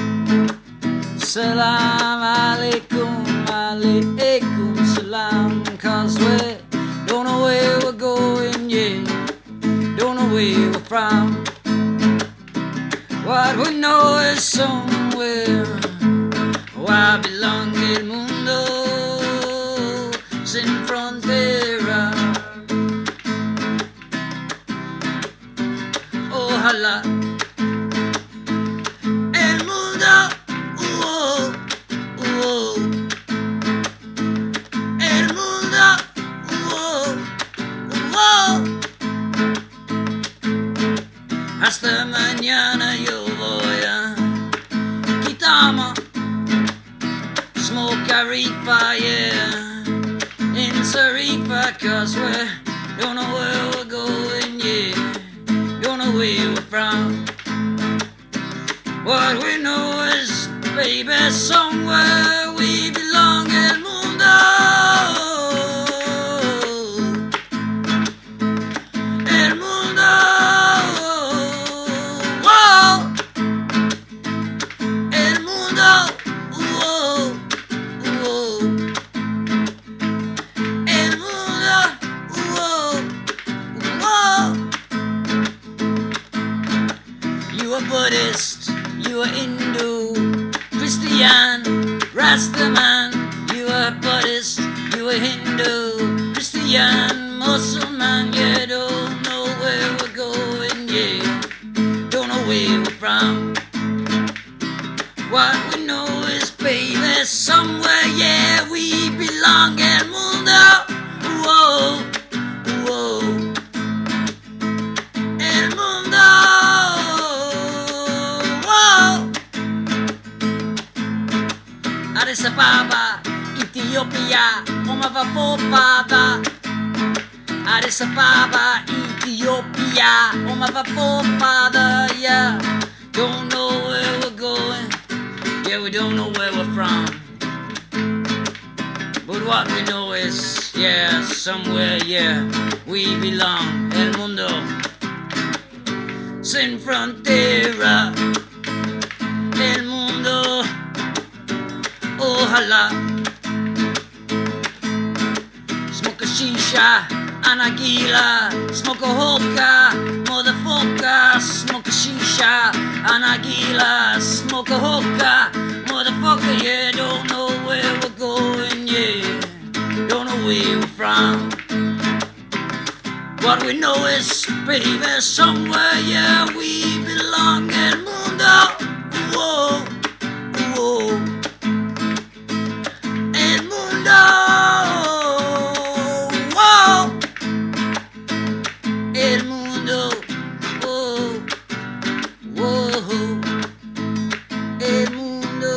[SPEAKER 6] Salam alaikum, alaikum salam. Cause we don't know where we're going yet, don't know where we're from. What we know is somewhere where belong el mundo sin frontera. Ojalá el mundo, uh, uh, el mundo, uh, uh, hasta mañana yo voy a quitarme smoke a reefer, yeah, in Sarifa, cause we don't know where we're going, yeah, don't know where we're from. What we know is, baby, somewhere we belong, el mundo, el mundo, whoa, el mundo, whoa, whoa, el mundo, whoa, whoa. You are Buddhist, you are Hindu, Christian, Indian, Rastaman, you are Buddhist, you are Hindu, Christian, Muslim, you don't know where we're going, yeah, don't know where we're from. What we know is, baby, somewhere, yeah, we belong in mundo, whoa, whoa, el mundo, whoa. Addis Ababa, Ethiopia, Omavapopada. Addis Ababa, Ethiopia, Omavapopada, yeah. Don't know where we're going, yeah, we don't know where we're from. But what we know is, yeah, somewhere, yeah, we belong, el mundo, sin frontera, el mundo, ojalá. Smoke a shisha, anagila, smoke a hookah, motherfucker, smoke a shisha, anagila, smoke a hookah, motherfucker, yeah, don't know where we're going, yeah, don't know where we're from. What we know is, baby, somewhere, yeah, we belong in mundo, whoa, whoa, el mundo, whoa, el mundo, whoa, whoa, el mundo.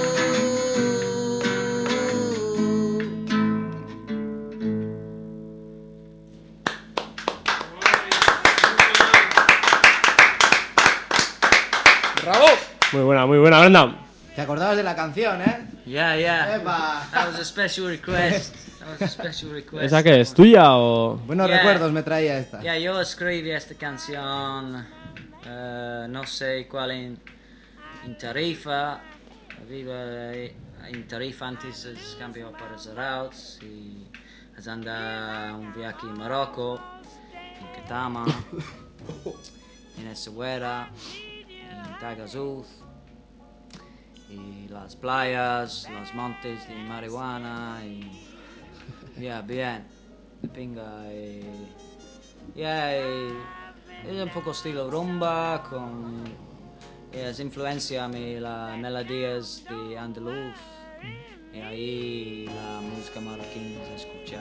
[SPEAKER 3] ¡Bravo!
[SPEAKER 2] Muy buena, muy buena, Brenda.
[SPEAKER 5] Te acordabas de la canción, ¿eh?
[SPEAKER 6] Yeah, yeah.
[SPEAKER 5] Epa.
[SPEAKER 6] That was a special request. That was a special request.
[SPEAKER 2] ¿Esa qué es? ¿Tuya o...?
[SPEAKER 5] Buenos
[SPEAKER 6] Yeah.
[SPEAKER 5] recuerdos me traía esta.
[SPEAKER 6] Yeah, yo escribí esta canción, eh, no sé cuál en, en Tarifa, vivo en Tarifa antes es cambió para Zarauz y es anda un viaje en Marruecos, en Ketama, en Essaouira, en Tagazouz, y las playas, los montes de marihuana y yeah, bien, de pinga y yeah, y es un poco estilo rumba con yeah, es influencia mi las melodías de andaluz y ahí la música marroquí se escucha.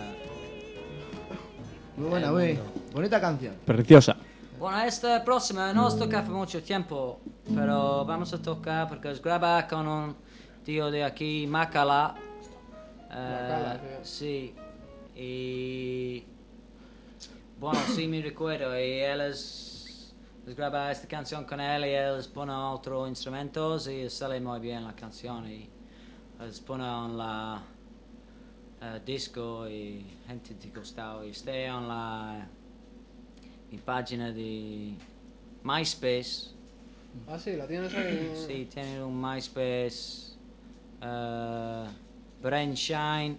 [SPEAKER 5] Muy buena,
[SPEAKER 6] el
[SPEAKER 5] muy
[SPEAKER 6] mundo.
[SPEAKER 5] bonita canción.
[SPEAKER 2] Preciosa.
[SPEAKER 6] Bueno, esta próxima no os toca hace mucho tiempo, pero vamos a tocar porque os graba con un tío de aquí, Macala. Eh,
[SPEAKER 3] Macala,
[SPEAKER 6] sí. Y bueno, sí me recuerdo. Y él es, es graba esta canción con él y él pone otros instrumentos y sale muy bien la canción. Y les pone en la eh, disco y gente te gustado. Y está en la mi página de MySpace.
[SPEAKER 3] Ah, sí, la tienes ahí.
[SPEAKER 6] Sí, tiene un MySpace. Uh, brainshine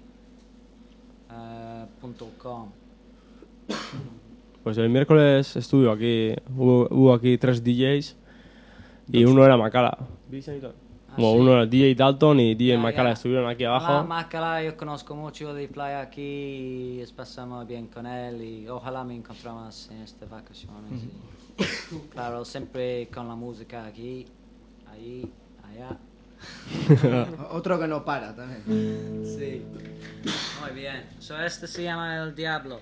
[SPEAKER 6] punto com.
[SPEAKER 2] Pues el miércoles estuvo aquí, hubo, hubo aquí tres D Js y uno era Macala.
[SPEAKER 6] Ah,
[SPEAKER 2] Bueno,
[SPEAKER 6] sí.
[SPEAKER 2] uno era D J Dalton y D J
[SPEAKER 6] Ya,
[SPEAKER 2] Macala
[SPEAKER 6] ya.
[SPEAKER 2] estuvieron aquí
[SPEAKER 6] Hola,
[SPEAKER 2] abajo.
[SPEAKER 6] Macala, yo conozco mucho de playa aquí y pasamos bien con él y ojalá me encontramos en estas vacaciones. Y, claro, siempre con la música aquí, ahí, allá.
[SPEAKER 5] Otro que no para también.
[SPEAKER 6] Sí. Muy bien. So, este se llama El Diablo.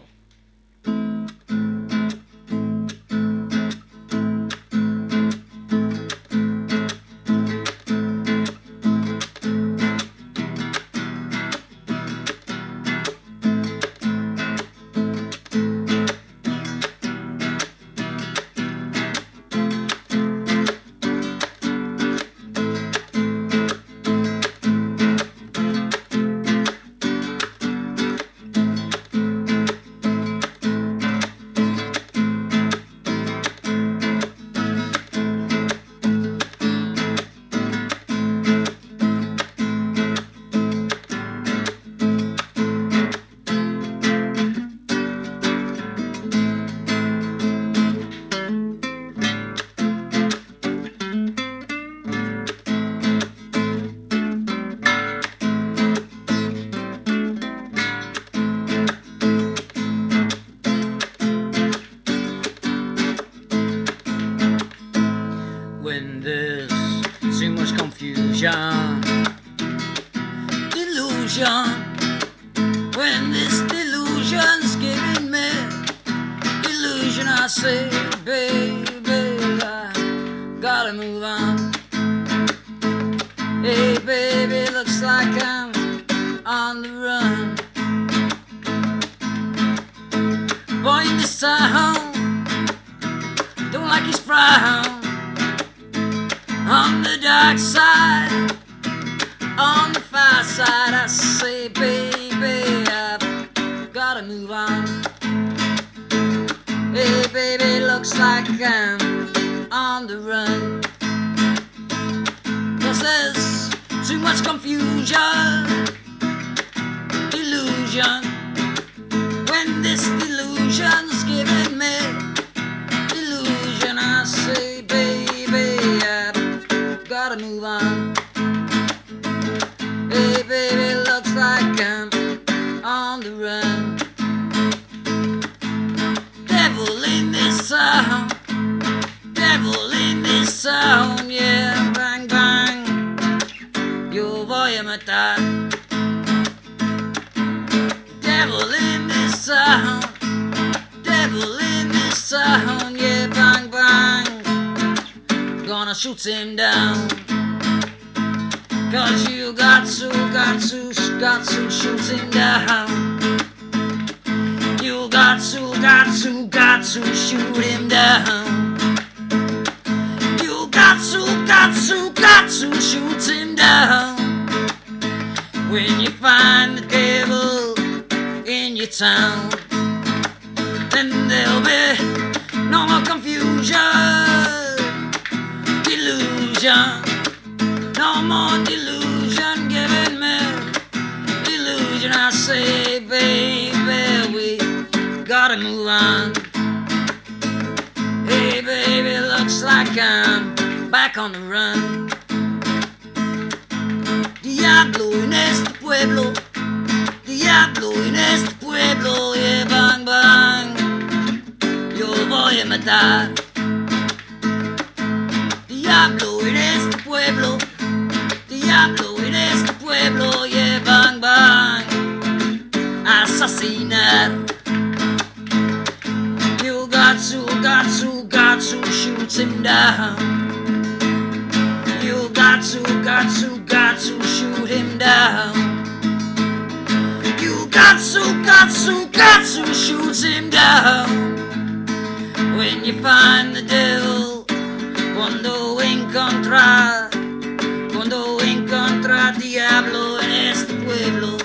[SPEAKER 6] illusion. When this delusion's giving me illusion, I say, baby, I gotta move on. Hey, baby, looks like I'm on the run. Boy in this town, don't like his frown. On the dark side, on the far side, I say, baby, I've gotta move on. Hey, baby, looks like I'm on the run. 'Cause there's too much confusion, illusion. When this delusion's giving me illusion, I say, baby, I've gotta move on. Hey, baby, looks like I'm on the run. Devil in this town, devil in this town, yeah, bang, bang, io voglio matar. Devil in this town, devil in this town, yeah, bang, bang, gonna shoot him down. 'Cause you got to, got to, got to shoot him down. You got to, got to, got to shoot him down. You got to, got to, got to shoot him down. When you find the devil in your town, then there'll be no more confusion, delusion. No more delusion, giving me illusion. I say, baby, we gotta move on. Hey, baby, looks like I'm back on the run. Diablo en este pueblo, diablo en este pueblo, yeah, bang, bang, yo voy a matar. Diablo en este pueblo, diablo en este pueblo, yeah, bang, bang, asesinar. You got to, got to, got to shoot him down. You got to, got to, got to shoot him down. You got to, got to, got to shoot him down. When you find the devil, cuando encontrar, cuando encontrar diablo en este pueblo.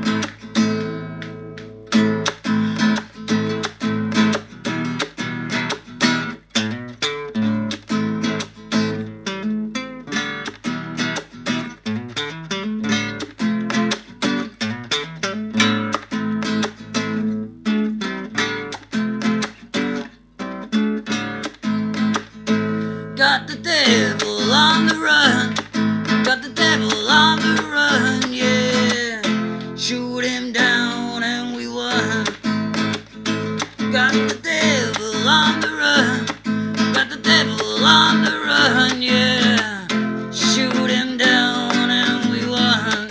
[SPEAKER 6] Got the devil on the run, got the devil on the run, yeah. Shoot him down and we won. Got the devil on the run, got the devil on the run, yeah. Shoot him down and we won.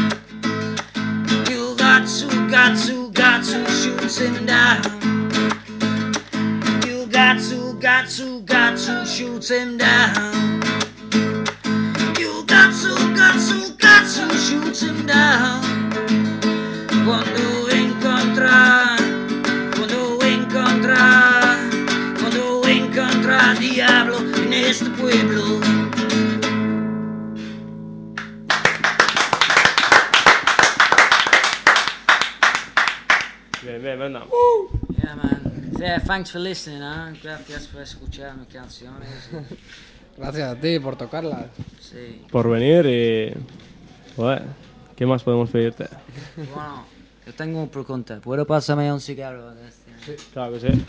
[SPEAKER 6] You got to, got to, got to shoot him down. You got to, got to, got to shoot him down. You got to, got to, got to shoot him down. Cuando encontrar, cuando encontrar, cuando encontrar diablo en este pueblo.
[SPEAKER 2] Bien, bien, Brenda.
[SPEAKER 6] Yeah, man. Yeah, thanks for listening, huh? Gracias por escuchar mis canciones.
[SPEAKER 3] Gracias a ti por tocarlas.
[SPEAKER 6] Sí.
[SPEAKER 2] Por venir y... Joder, ¿qué más podemos pedirte?
[SPEAKER 6] Bueno, yo tengo una pregunta. ¿Puedo pasarme un cigarro de este?
[SPEAKER 2] Sí, claro que sí.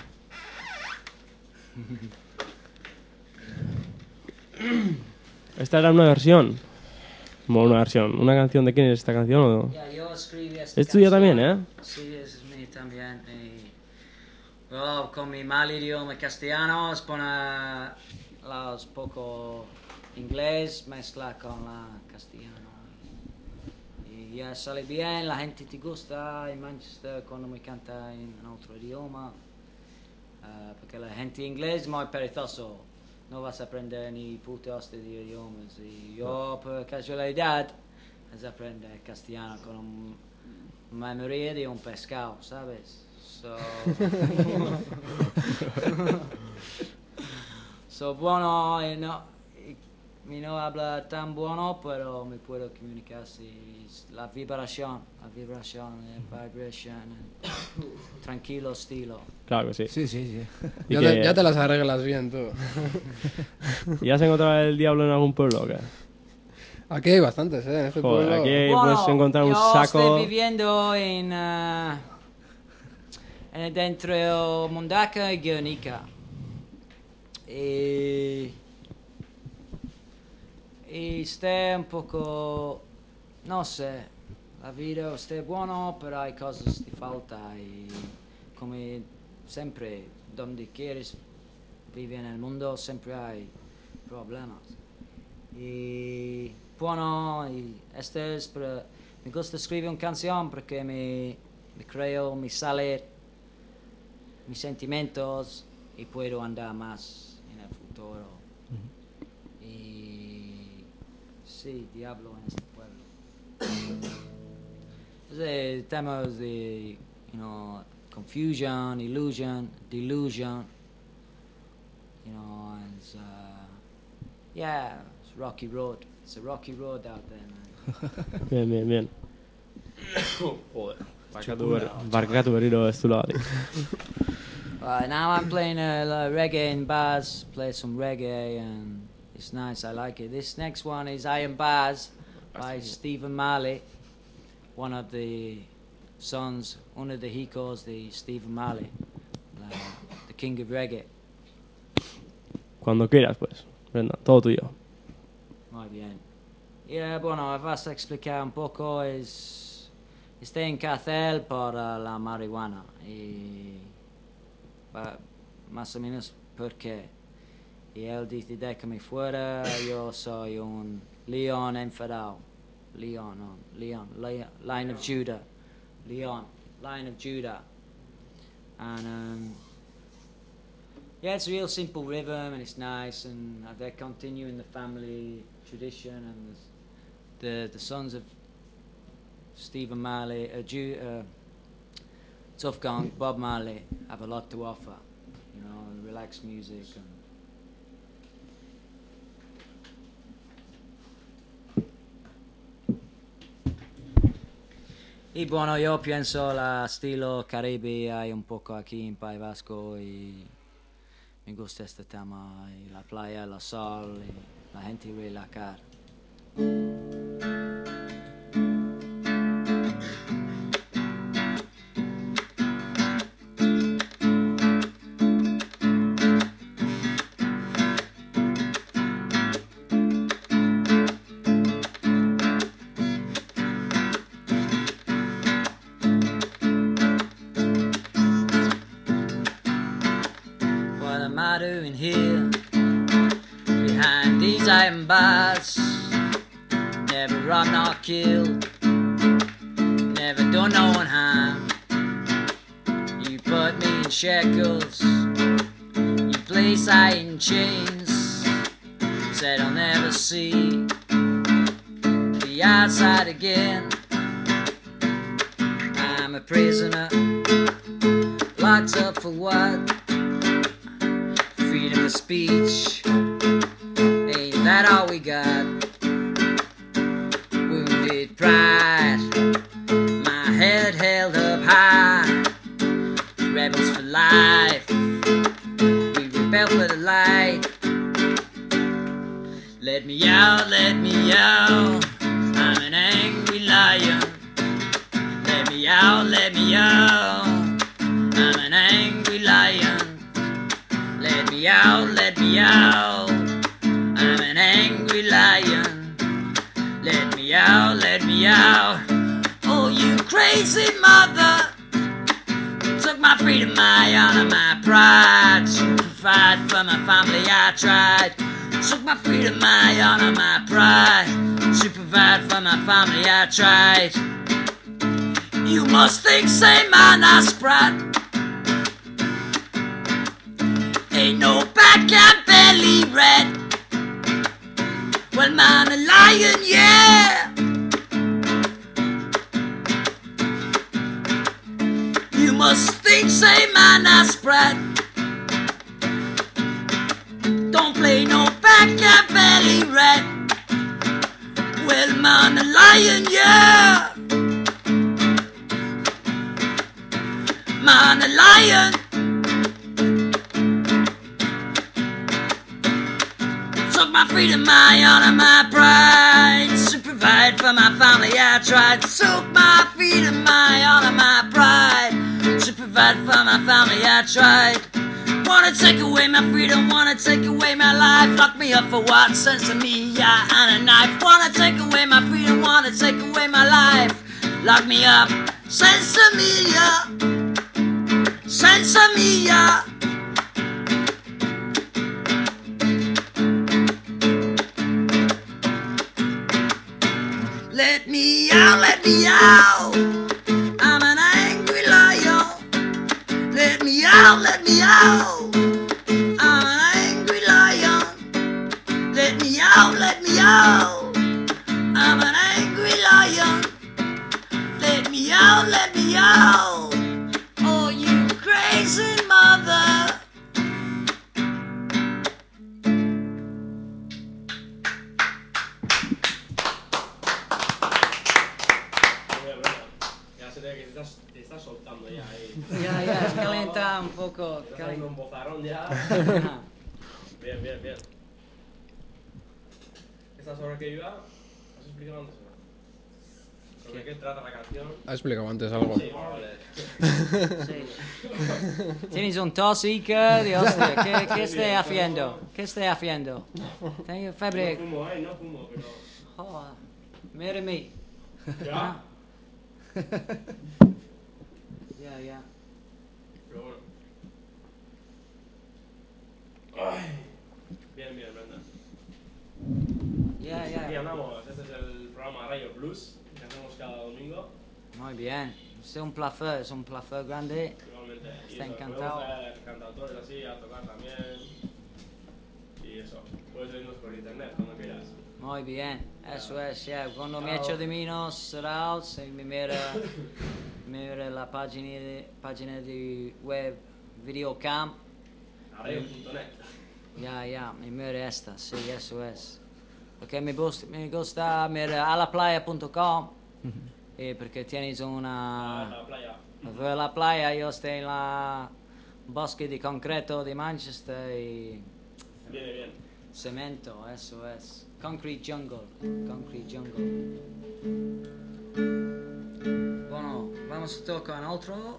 [SPEAKER 2] Esta era una versión. Como una versión. ¿Una canción de quién es esta canción? ¿O?
[SPEAKER 6] Yeah, yo escribí esta
[SPEAKER 2] Es tuya
[SPEAKER 6] canción.
[SPEAKER 2] también, ¿eh?
[SPEAKER 6] Sí, es mí también. Y... Well, con mi mal idioma castellano, es poner los poco inglés, mezcla con la castellano. Y ya sale bien, la gente te gusta en Manchester cuando me canta en, en otro idioma. Uh, porque la gente inglés es muy perezoso, no vas a aprender ni puta hostia de idiomas. Y yo, por casualidad, es aprender castellano con un, una memoria de un pescado, ¿sabes? So, so bueno, y no, y, y no habla tan bueno, pero me puedo comunicar si la vibración, la vibración, la vibration, tranquilo estilo.
[SPEAKER 2] Claro que sí.
[SPEAKER 5] Sí, sí, sí.
[SPEAKER 2] Y
[SPEAKER 3] Ya,
[SPEAKER 2] que-
[SPEAKER 3] te, ya te las arreglas bien, tú.
[SPEAKER 2] ¿Y has encontrado el diablo en algún pueblo o qué?
[SPEAKER 3] Aquí hay bastantes, ¿eh? En este
[SPEAKER 2] Joder,
[SPEAKER 3] pueblo.
[SPEAKER 2] aquí puedes encontrar un
[SPEAKER 6] yo
[SPEAKER 2] saco.
[SPEAKER 6] estoy viviendo en, uh, en dentro de Mundaca y Guernica. Y, y está un poco, no sé, la vida está buena, pero hay cosas que falta y como siempre, donde quieres vivir en el mundo, siempre hay problemas. Y bueno, y este es, pero me gusta escribir una canción porque me, me creo, me sale mis sentimientos y puedo andar más en el futuro. Uh-huh. Y sí, diablo en este pueblo. Entonces, temas de, you know, confusion, illusion, delusion, you know, and uh, yeah, it's a rocky road. It's a rocky road out there, man.
[SPEAKER 2] Bien, bien, bien. Joder. Barkatu, ber, barkatu berriro ez du lagatik.
[SPEAKER 6] Uh, now I'm playing uh, like reggae in bars, play some reggae, and it's nice, I like it. This next one is Iron Bars by Stephen Marley, one of the sons, one of the he calls the Stephen Marley, like, the king of reggae.
[SPEAKER 2] Cuando quieras, pues. Brenda, todo tuyo.
[SPEAKER 6] Muy bien. Yeah, bueno, vas a explicar un poco, es, estoy en cárcel por uh, la marihuana, y uh, más o menos porque, y él dice déjame fuera, yo soy un león enfadado, león, no, león, león, Lion of Judah, león, Lion of Judah, and um, yeah, it's a real simple rhythm and it's nice, and uh, they continue in the family tradition, and the the sons of Stephen Marley, uh, Ju- uh, Tough Gong, Bob Marley have a lot to offer, you know, and relaxed music. And y bueno, yo pienso la estilo Caribe hay un poco aquí en País Vasco y me gusta este tema, y la playa, el sol, y la gente relajar. What am I doing here, behind these iron bars? Never robbed nor killed, never done no one harm. You put me in shackles, you place I in chains. Said I'll never see the outside again. I'm a prisoner, locked up for what? Freedom of speech, ain't that all we got? Wounded pride, my head held up high. Rebels for life, we rebel for the light. Let me out, let me out, I'm an angry lion. Let me out, let me out, I'm an angry lion. Let me out, let me out, I'm an angry lion. Let me out, let me out, oh you crazy mother. Took my freedom, my honor, my pride. To fight for my family I tried. Took my freedom, my honor, my pride. To provide for my family, I tried. You must think, say man, I sprat. Ain't no back and belly red. Well, man, a lion, yeah. You must think, say man, I sprat. Don't play no back and belly red. Well, man, a lion, yeah. Man, a lion. Took my freedom, my honor, my pride. To provide for my family, I tried. Took my freedom, my honor, my pride. To provide for my family, I tried. Wanna take away my freedom, wanna take away my life. Lock me up for what? Sense of me, yeah, and a knife. Wanna take away my freedom, wanna take away my life. Lock me up, sense of me, yeah. Sense of me, yeah. Let me out, let me out. I'm an angry lion. Let me out, let me out. I'm an angry lion. Let me out, let me out. I'm an angry lion. Let me out, let me out. Oh, you crazy mother.
[SPEAKER 2] Ya se ve que te estás, te estás soltando ya ahí.
[SPEAKER 6] Ya, ya, calienta un poco.
[SPEAKER 2] Estás haciendo un bozarrón ya. Bien, bien, bien. ¿Esta sobre qué iba? ¿Has explicado antes o no? ¿Sobre qué trata la canción?
[SPEAKER 3] ¿Has explicado antes algo?
[SPEAKER 2] Sí, vale.
[SPEAKER 6] Sí. Tienes un tóxico de hostia. ¿Qué, qué estoy haciendo? ¿Qué estoy haciendo? Tengo fiebre.
[SPEAKER 2] No fumo, eh, no fumo, pero...
[SPEAKER 6] Joder, mira mí.
[SPEAKER 2] ¿Ya?
[SPEAKER 6] Ya, ya.
[SPEAKER 2] Pero bueno. Ay. Bien, bien, Brenda.
[SPEAKER 6] Ya,
[SPEAKER 2] Aquí
[SPEAKER 6] ya.
[SPEAKER 2] andamos. Este es el programa Rayo Blues que hacemos cada domingo.
[SPEAKER 6] Muy bien. Es un placer, es un placer grande.
[SPEAKER 2] Igualmente. Y
[SPEAKER 6] Está
[SPEAKER 2] eso,
[SPEAKER 6] encantado.
[SPEAKER 2] podemos traer cantautores así a tocar también. Y eso. Puedes oírnos por internet cuando quieras.
[SPEAKER 6] Muy bien, eso es, ya. Cuando me echo de menos, será, se me mira, mira la página de, página de web Videocam.
[SPEAKER 2] Arayo punto net.
[SPEAKER 6] Ya, ya, me mira esta, sí, eso es. Porque me gusta, me gusta mira alaplaya punto com. Y porque tienes una...
[SPEAKER 2] A la playa.
[SPEAKER 6] Ver la playa, yo estoy en la bosque de concreto de Manchester y
[SPEAKER 2] Viene bien.
[SPEAKER 6] cemento, eso es. Concrete jungle, concrete jungle. Bueno, vamos a tocar otro.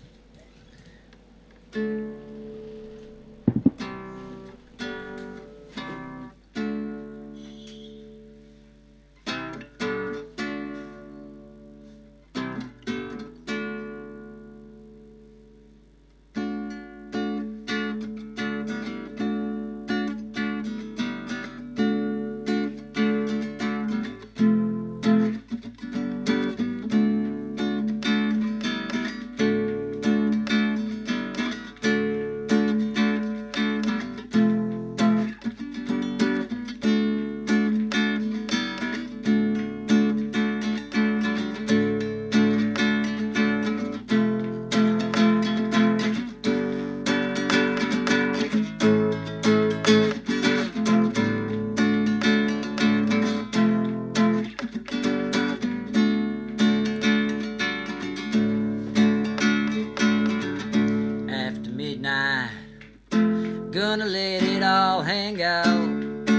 [SPEAKER 6] Gonna let it all hang out.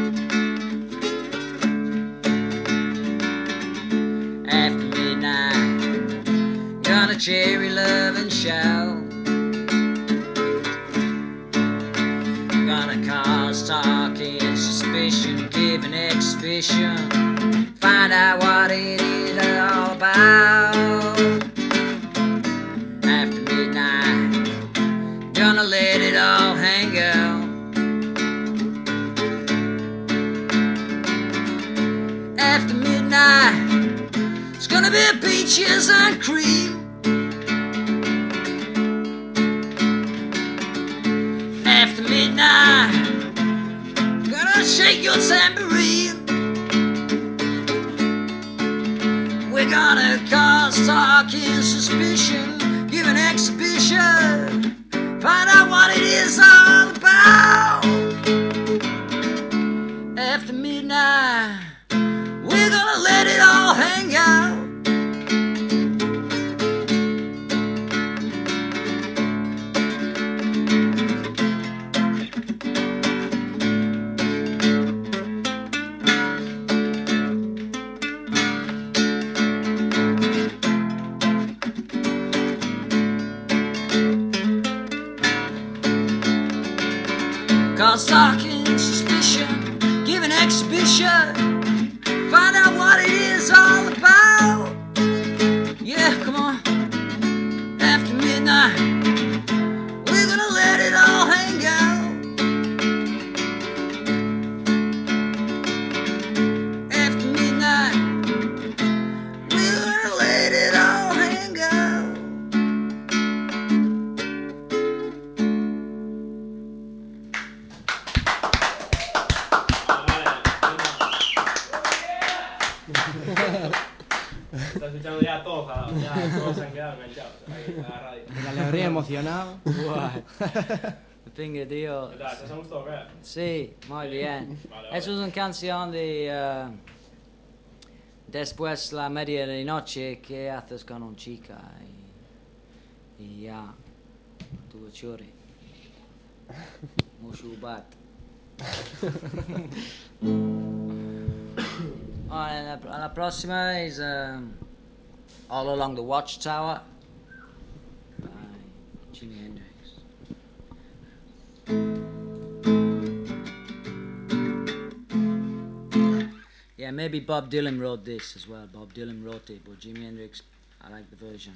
[SPEAKER 6] After midnight, gonna cherry love and shout. Gonna cause talk and suspicion, give an exhibition, find out what it is all about. After midnight, gonna let it all hang out. After midnight,
[SPEAKER 8] Baby, peaches and cream. After midnight, gonna shake your tambourine. We're gonna cause talk and suspicion, give an exhibition, find out what it is all about. After midnight, we're gonna let it all hang out. Cause talking suspicion, give an exhibition, find out what it is all about. Yeah, come on. After midnight, we're gonna let it all hang out. After midnight, we're gonna let it all hang out.
[SPEAKER 2] Estás escuchando ya todos, ya todos se han quedado enganchados ahí a la radio.
[SPEAKER 5] La alegría emocionado.
[SPEAKER 6] Guay. Pingue, tío.
[SPEAKER 2] ¿Qué tal? ¿Te has gustado o qué?
[SPEAKER 6] Sí, muy bien.
[SPEAKER 2] Vale, vale.
[SPEAKER 6] Eso es una canción de uh, después la media de noche, ¿qué haces con una chica? Y, y ya, tu chori. Mushubat. Oh, and la, and la próxima is um, All Along the Watchtower by Jimi Hendrix. Yeah, maybe Bob Dylan wrote this as well. Bob Dylan wrote it, but Jimi Hendrix, I like the version.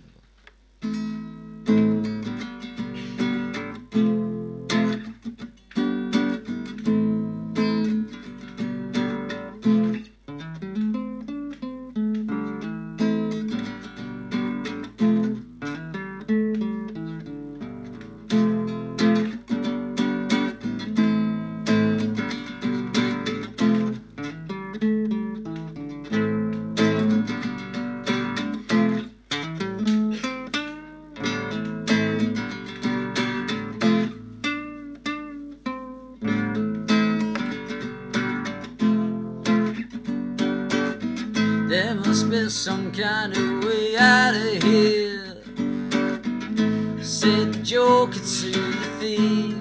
[SPEAKER 6] There must be some kind of way out of here, said the joker to the thief.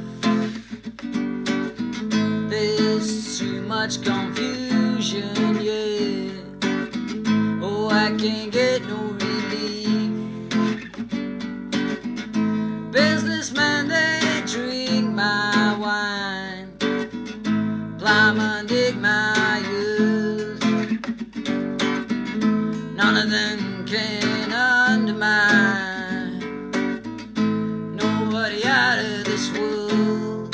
[SPEAKER 6] There's too much confusion, yeah. Oh, I can't get no relief. Businessmen, they drink my wine, plowmen dig my ears. None of them can undermine nobody out of this world.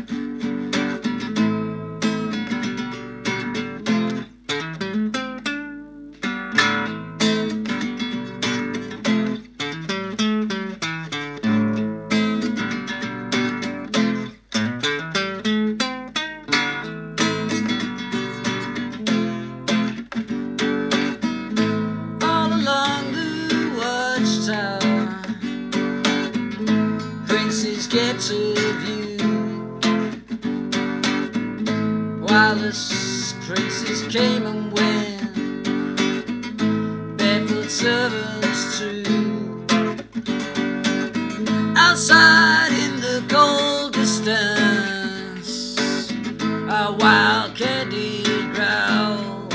[SPEAKER 6] All along the watchtower, princes get to view, while the s- princes came and went, barefoot servants too. Outside in the cold distance, a wild cat did growl.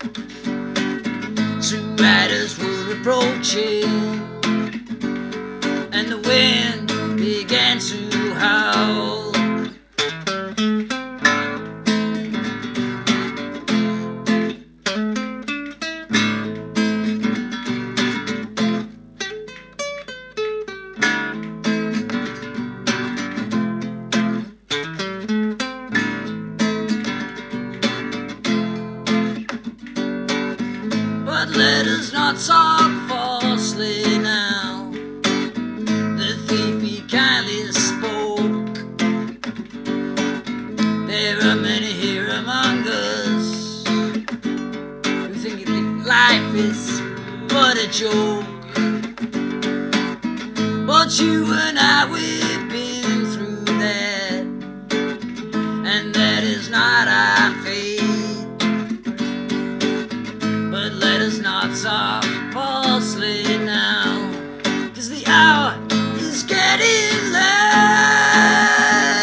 [SPEAKER 6] Two riders were approaching, and the wind began to howl. But let us not
[SPEAKER 8] not talk falsely now. The thief he kindly spoke. There are many here among us who think life is but a joke. But you and I, we've been through that, and that is not our fate. But let us not talk falsely now, 'cause the hour is getting late.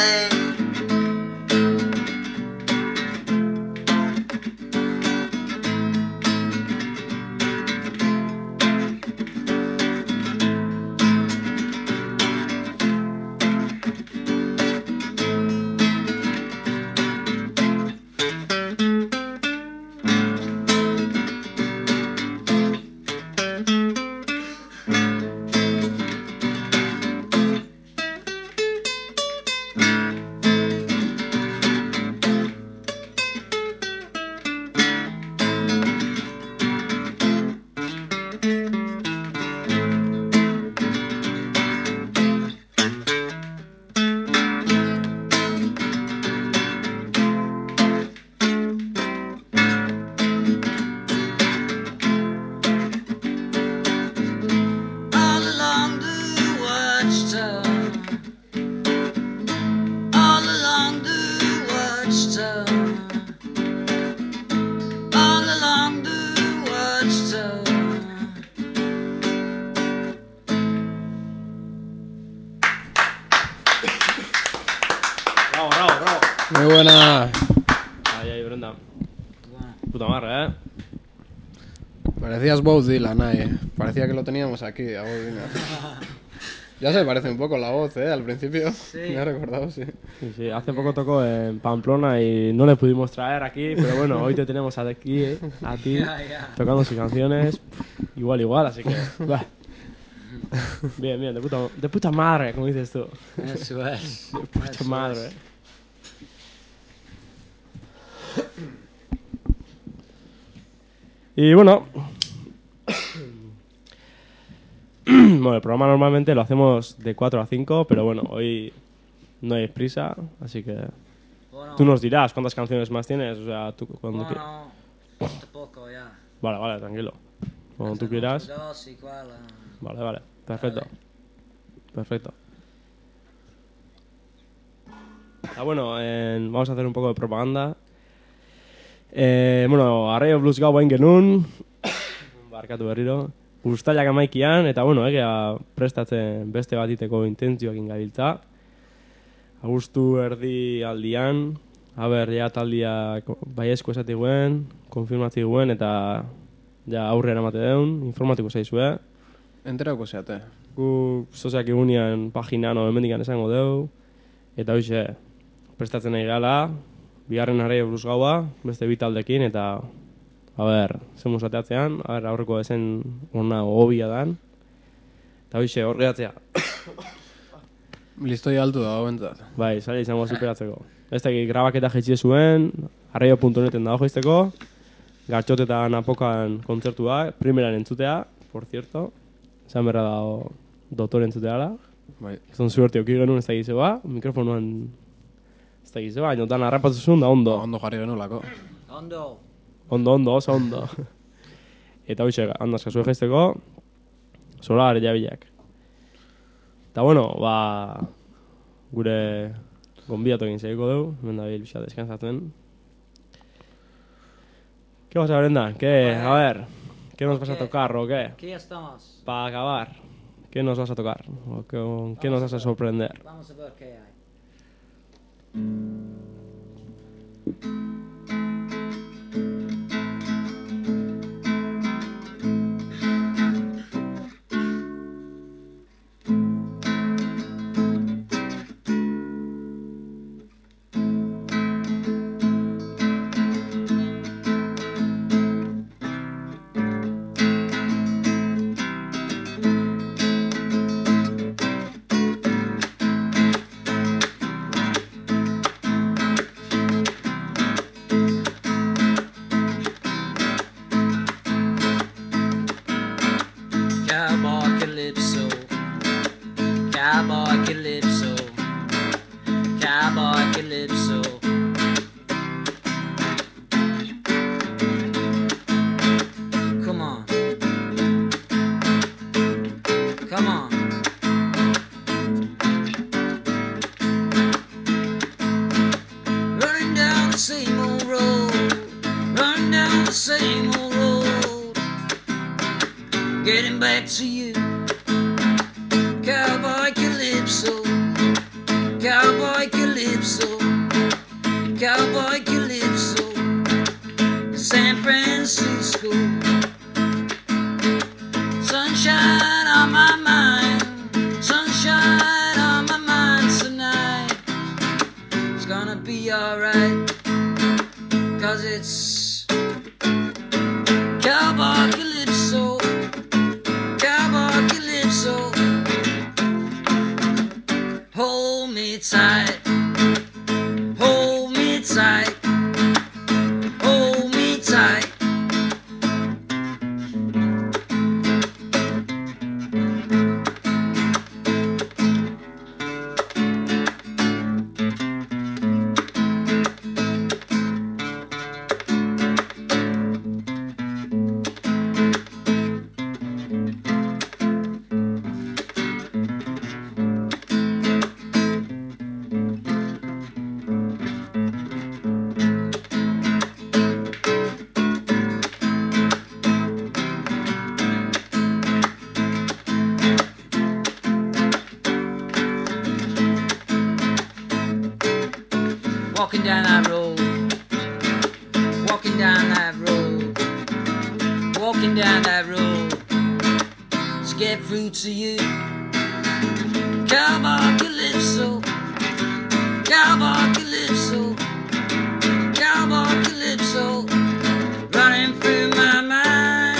[SPEAKER 3] Muy buena.
[SPEAKER 2] Ahí, ahí, Brenda. Puta madre, ¿eh?
[SPEAKER 3] Parecías Bob Dylan ahí. Parecía que lo teníamos aquí, a Bob Dylan. Ya se parece un poco la voz, ¿eh? Al principio. Sí. Me he recordado, sí.
[SPEAKER 2] Sí, sí. Hace poco tocó en Pamplona y no le pudimos traer aquí, pero bueno, hoy te tenemos aquí, ¿eh? A ti, yeah, yeah. Tocando sus canciones. Igual, igual, así que... Bah. Bien, bien, de puta, de puta madre, como dices tú.
[SPEAKER 6] Eso es.
[SPEAKER 2] De puta
[SPEAKER 6] Eso
[SPEAKER 2] madre.
[SPEAKER 6] Es.
[SPEAKER 2] Y bueno... Bueno, el programa normalmente lo hacemos de cuatro a cinco, pero bueno, hoy no hay prisa, así que... Bueno, tú nos dirás cuántas canciones más tienes, o sea, tú cuando quieras.
[SPEAKER 6] Bueno, poco ya.
[SPEAKER 2] Vale, vale, tranquilo. Cuando tú quieras.
[SPEAKER 6] Dos y cuál, uh...
[SPEAKER 2] Vale, vale, perfecto. Vale. Perfecto. Ah, bueno, eh, vamos a hacer un poco de propaganda. Eh, bueno, Arraio Blues gau bain genuen, barkatu berriro, Uztailak amaikian, eta bueno, egia prestatzen beste batiteko intentzioekin gabiltza. Agustu erdi aldian, haber, ja taldia baiezko esati guen, konfirmatzi guen, eta ja aurrera emate deun, informatiko zaizue.
[SPEAKER 3] Enterauko zeate.
[SPEAKER 2] Gu soziak egunean paginan o hemendikan esango deu, eta hoxe, prestatzen nahi gala, bigarren Arraio Blues gaua, beste bitaldekin, eta a ber, zemu zateatzean, a ber, aurreko ezen ona hobia dan, eta hoxe, horreatzea.
[SPEAKER 3] Listoi altu da, bentzat.
[SPEAKER 2] Bai, zaila izango superatzeko. Ez teki grabaketa jetxie zuen, arraio puntu neten dago joizteko, Gartxot eta Napokan kontzertua, primeran entzutea, por cierto, esan berra dago dotor entzutea ala.
[SPEAKER 3] Bai.
[SPEAKER 2] Zon zuerti oki genuen ez da gizeba, mikrofonuan ez da gizeba, baina dan harrapatzuzun da ondo.
[SPEAKER 3] Ondo jarri genulako.
[SPEAKER 6] Ondo.
[SPEAKER 2] Ondo, ondo, oso ondo. Eta hoxe, handazka zuen jaizteko, zola gare jabilak. Eta bueno, ba, gure gonbidatu egin zeiko dugu, hemen da bil bixa descansatuen. ¿Qué pasa, Brenda? ¿Qué? A ver, ¿qué nos vas a tocar o qué?
[SPEAKER 6] Aquí estamos.
[SPEAKER 2] Para acabar, ¿qué nos vas a tocar? ¿O con qué nos vas a sorprender?
[SPEAKER 6] Vamos a ver qué hay.
[SPEAKER 8] Come on. Running down the same old road, running down the same old road, getting back to you. Cowboy Calypso, Cowboy Calypso, Cowboy Calypso, San Francisco. Sunshine on my mind, sunshine on my mind tonight. It's gonna be alright, cause it's Cowboy Calypso, Cowboy Calypso. Hold me tight, hold me tight, hold me tight. Walking down that road, walking down that road, walking down that road to get through to you. Cowboy Calypso, Cowboy Calypso, Cowboy Calypso, running through my mind.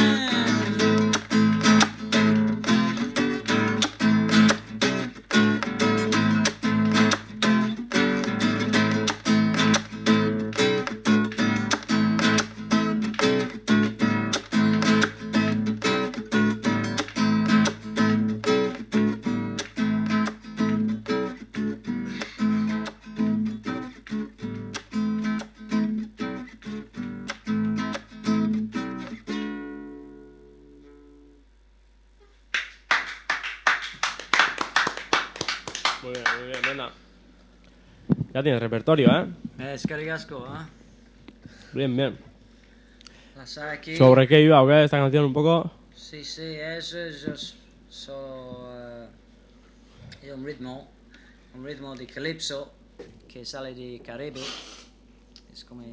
[SPEAKER 2] Muy bien, muy bien, venga. Ya tienes repertorio, ¿eh?
[SPEAKER 8] Es carigasco, ¿eh?
[SPEAKER 2] Bien, bien.
[SPEAKER 8] Las hay aquí.
[SPEAKER 2] ¿Sobre qué iba o qué esta canción un poco?
[SPEAKER 8] Sí, sí, eso es just solo uh, un ritmo, un ritmo de calypso que sale de Caribe. Es como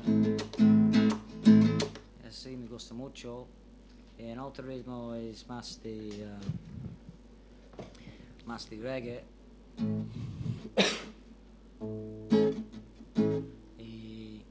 [SPEAKER 8] así, me gusta mucho. Y en otro ritmo es más de uh, más de reggae. Y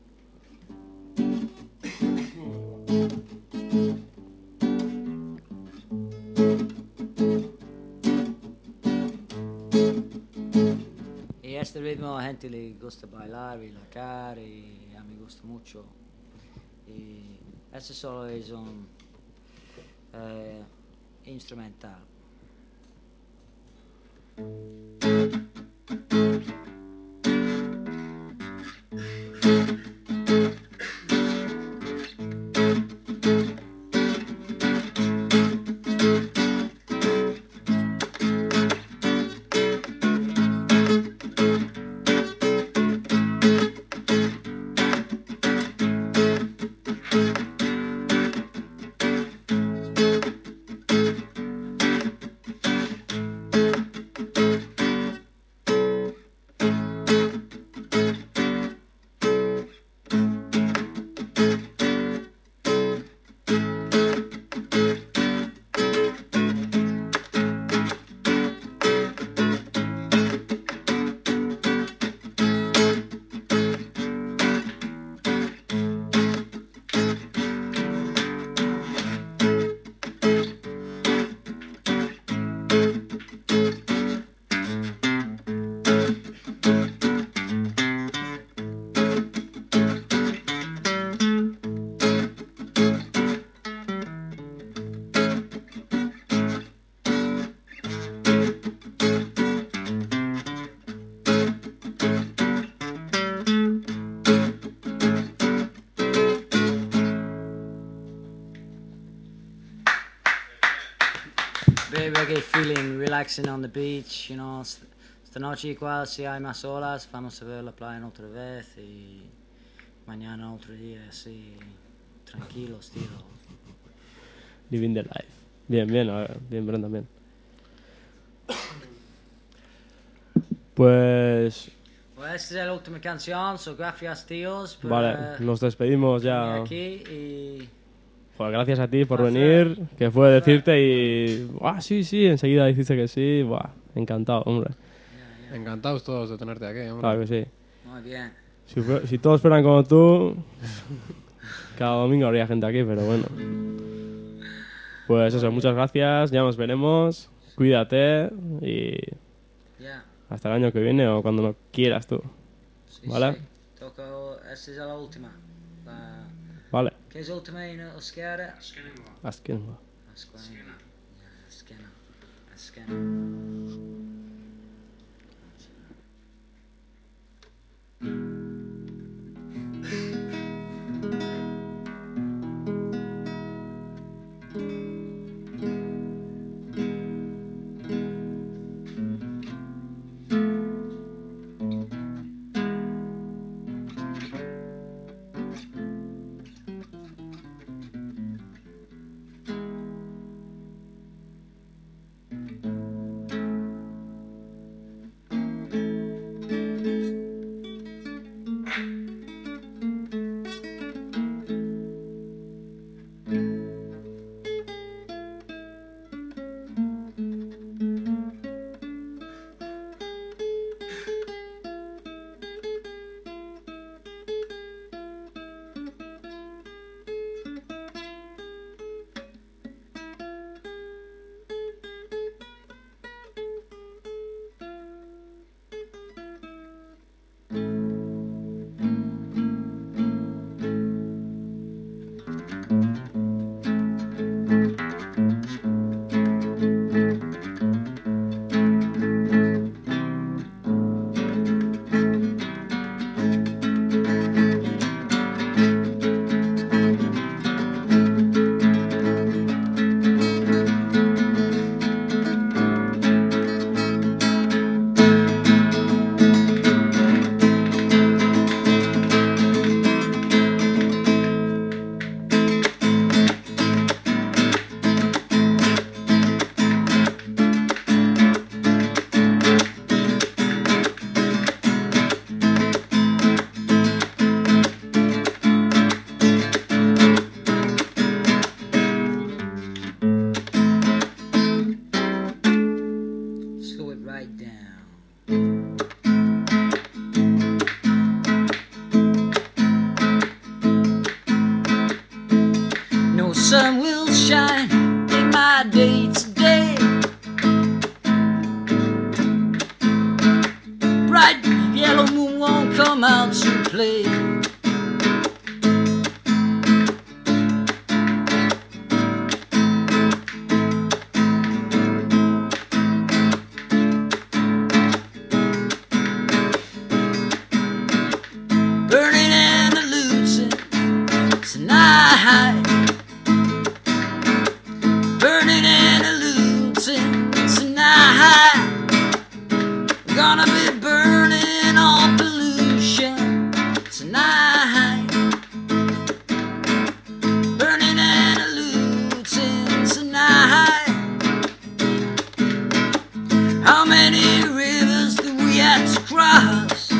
[SPEAKER 8] Y este ritmo a gente le gusta bailar y lacar y a mí me gusta mucho. Y este solo es un eh, instrumental.
[SPEAKER 6] bit reggae feeling, relaxing on the beach, you know. Esta noche igual si hay más olas, vamos a ver la playa otra vez y mañana otro día así, tranquilos, tío.
[SPEAKER 2] Living the life. Bien, bien, a ver, bien, Brenda, bien. Pues...
[SPEAKER 6] Pues esta es la última canción, so gracias, tíos. Por,
[SPEAKER 2] vale,
[SPEAKER 6] uh,
[SPEAKER 2] nos despedimos ya.
[SPEAKER 6] Aquí y...
[SPEAKER 2] Pues gracias a ti por
[SPEAKER 6] Placer.
[SPEAKER 2] venir, que fue decirte y... ¡Ah, sí, sí! Enseguida dijiste que sí. Buah, encantado, hombre.
[SPEAKER 6] Yeah, yeah.
[SPEAKER 3] Encantados todos de tenerte aquí, hombre.
[SPEAKER 2] Claro que sí.
[SPEAKER 6] Muy bien.
[SPEAKER 2] Si, fue- si todos fueran como tú, cada domingo habría gente aquí, pero bueno. Pues eso, muchas gracias, ya nos veremos. Cuídate y
[SPEAKER 6] Yeah.
[SPEAKER 2] hasta el año que viene o cuando no quieras tú.
[SPEAKER 6] Sí,
[SPEAKER 2] ¿Vale?
[SPEAKER 6] sí. Toco, esta es la última. La...
[SPEAKER 2] Vale.
[SPEAKER 6] ¿Qué es la última en euskera?
[SPEAKER 7] Azkenengoa.
[SPEAKER 2] Azkenengoa.
[SPEAKER 6] Azkena. Azkena. Azkena. Slow it right down. No sun will shine in my day today. Bright yellow moon won't come out to play. Burning and losing tonight. Burning and losing tonight. We're gonna be burning all pollution tonight. Burning and looting tonight. How many rivers do we have to cross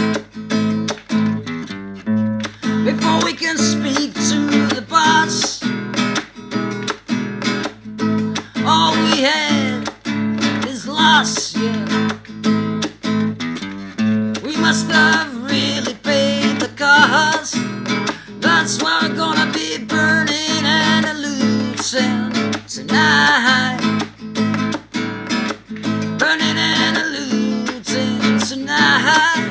[SPEAKER 6] before we can speak to the boss? All we had is lost, yeah. We must have really paid the cost. That's why we're gonna be burning and losing tonight. Burning and looting tonight.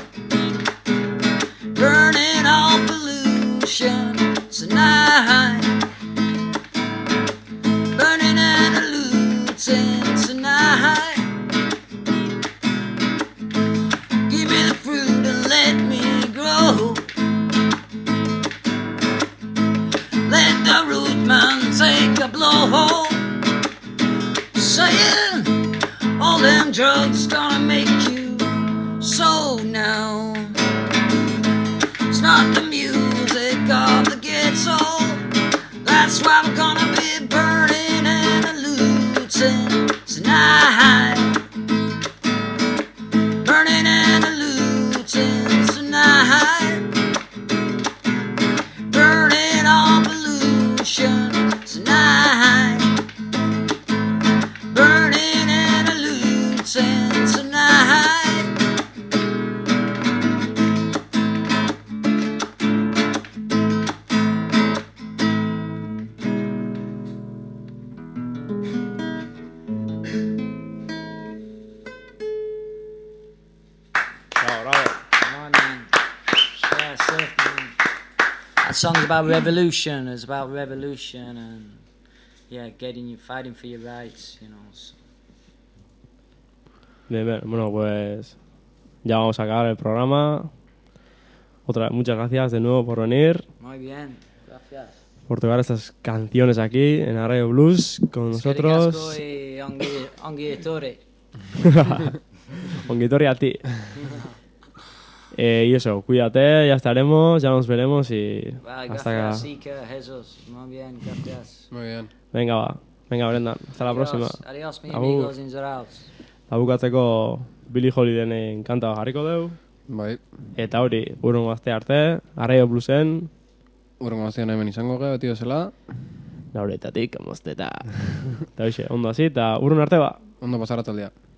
[SPEAKER 6] Burning all pollution tonight. Burning and looting tonight. Give me the fruit
[SPEAKER 8] drugs gonna make you so now. It's not the music of the ghetto. That's why we're gonna be burning and looting tonight. Burning and looting tonight. Burning all pollution tonight. Burning and looting tonight. That song's about revolution. It's about revolution and yeah, getting you fighting for your rights, you know. So.
[SPEAKER 2] Bien, bien. Bueno, pues ya vamos a acabar el programa. Otra, muchas gracias de nuevo por venir.
[SPEAKER 6] Muy bien, gracias.
[SPEAKER 2] Por tocar estas canciones aquí en Arraio Blues con nosotros.
[SPEAKER 6] Y ongi, ongi ettore.
[SPEAKER 2] Ongitori a ti. Eh, y eso, cuídate, ya estaremos, ya nos veremos y
[SPEAKER 6] Va,
[SPEAKER 2] hasta
[SPEAKER 6] gracias,
[SPEAKER 2] acá.
[SPEAKER 6] Iker, Jesús. Muy bien, gracias.
[SPEAKER 3] Muy bien.
[SPEAKER 2] Venga, va. Venga, Brendan. Hasta la
[SPEAKER 6] Adiós,
[SPEAKER 2] próxima.
[SPEAKER 6] Adiós, mis
[SPEAKER 2] Agur.
[SPEAKER 6] amigos inzerados.
[SPEAKER 2] Abukatzeko Billy Holidaynen kanta jarriko dugu.
[SPEAKER 3] Bai.
[SPEAKER 2] Eta hori, urrengo aste arte, Arraio Bluesen.
[SPEAKER 3] Urrengo astean hemen izango gara, beti bezala.
[SPEAKER 2] Lauretatik, amosteta. Eta hoxe, ondo hasi, eta urrun arte ba.
[SPEAKER 3] Ondo pasara taldea.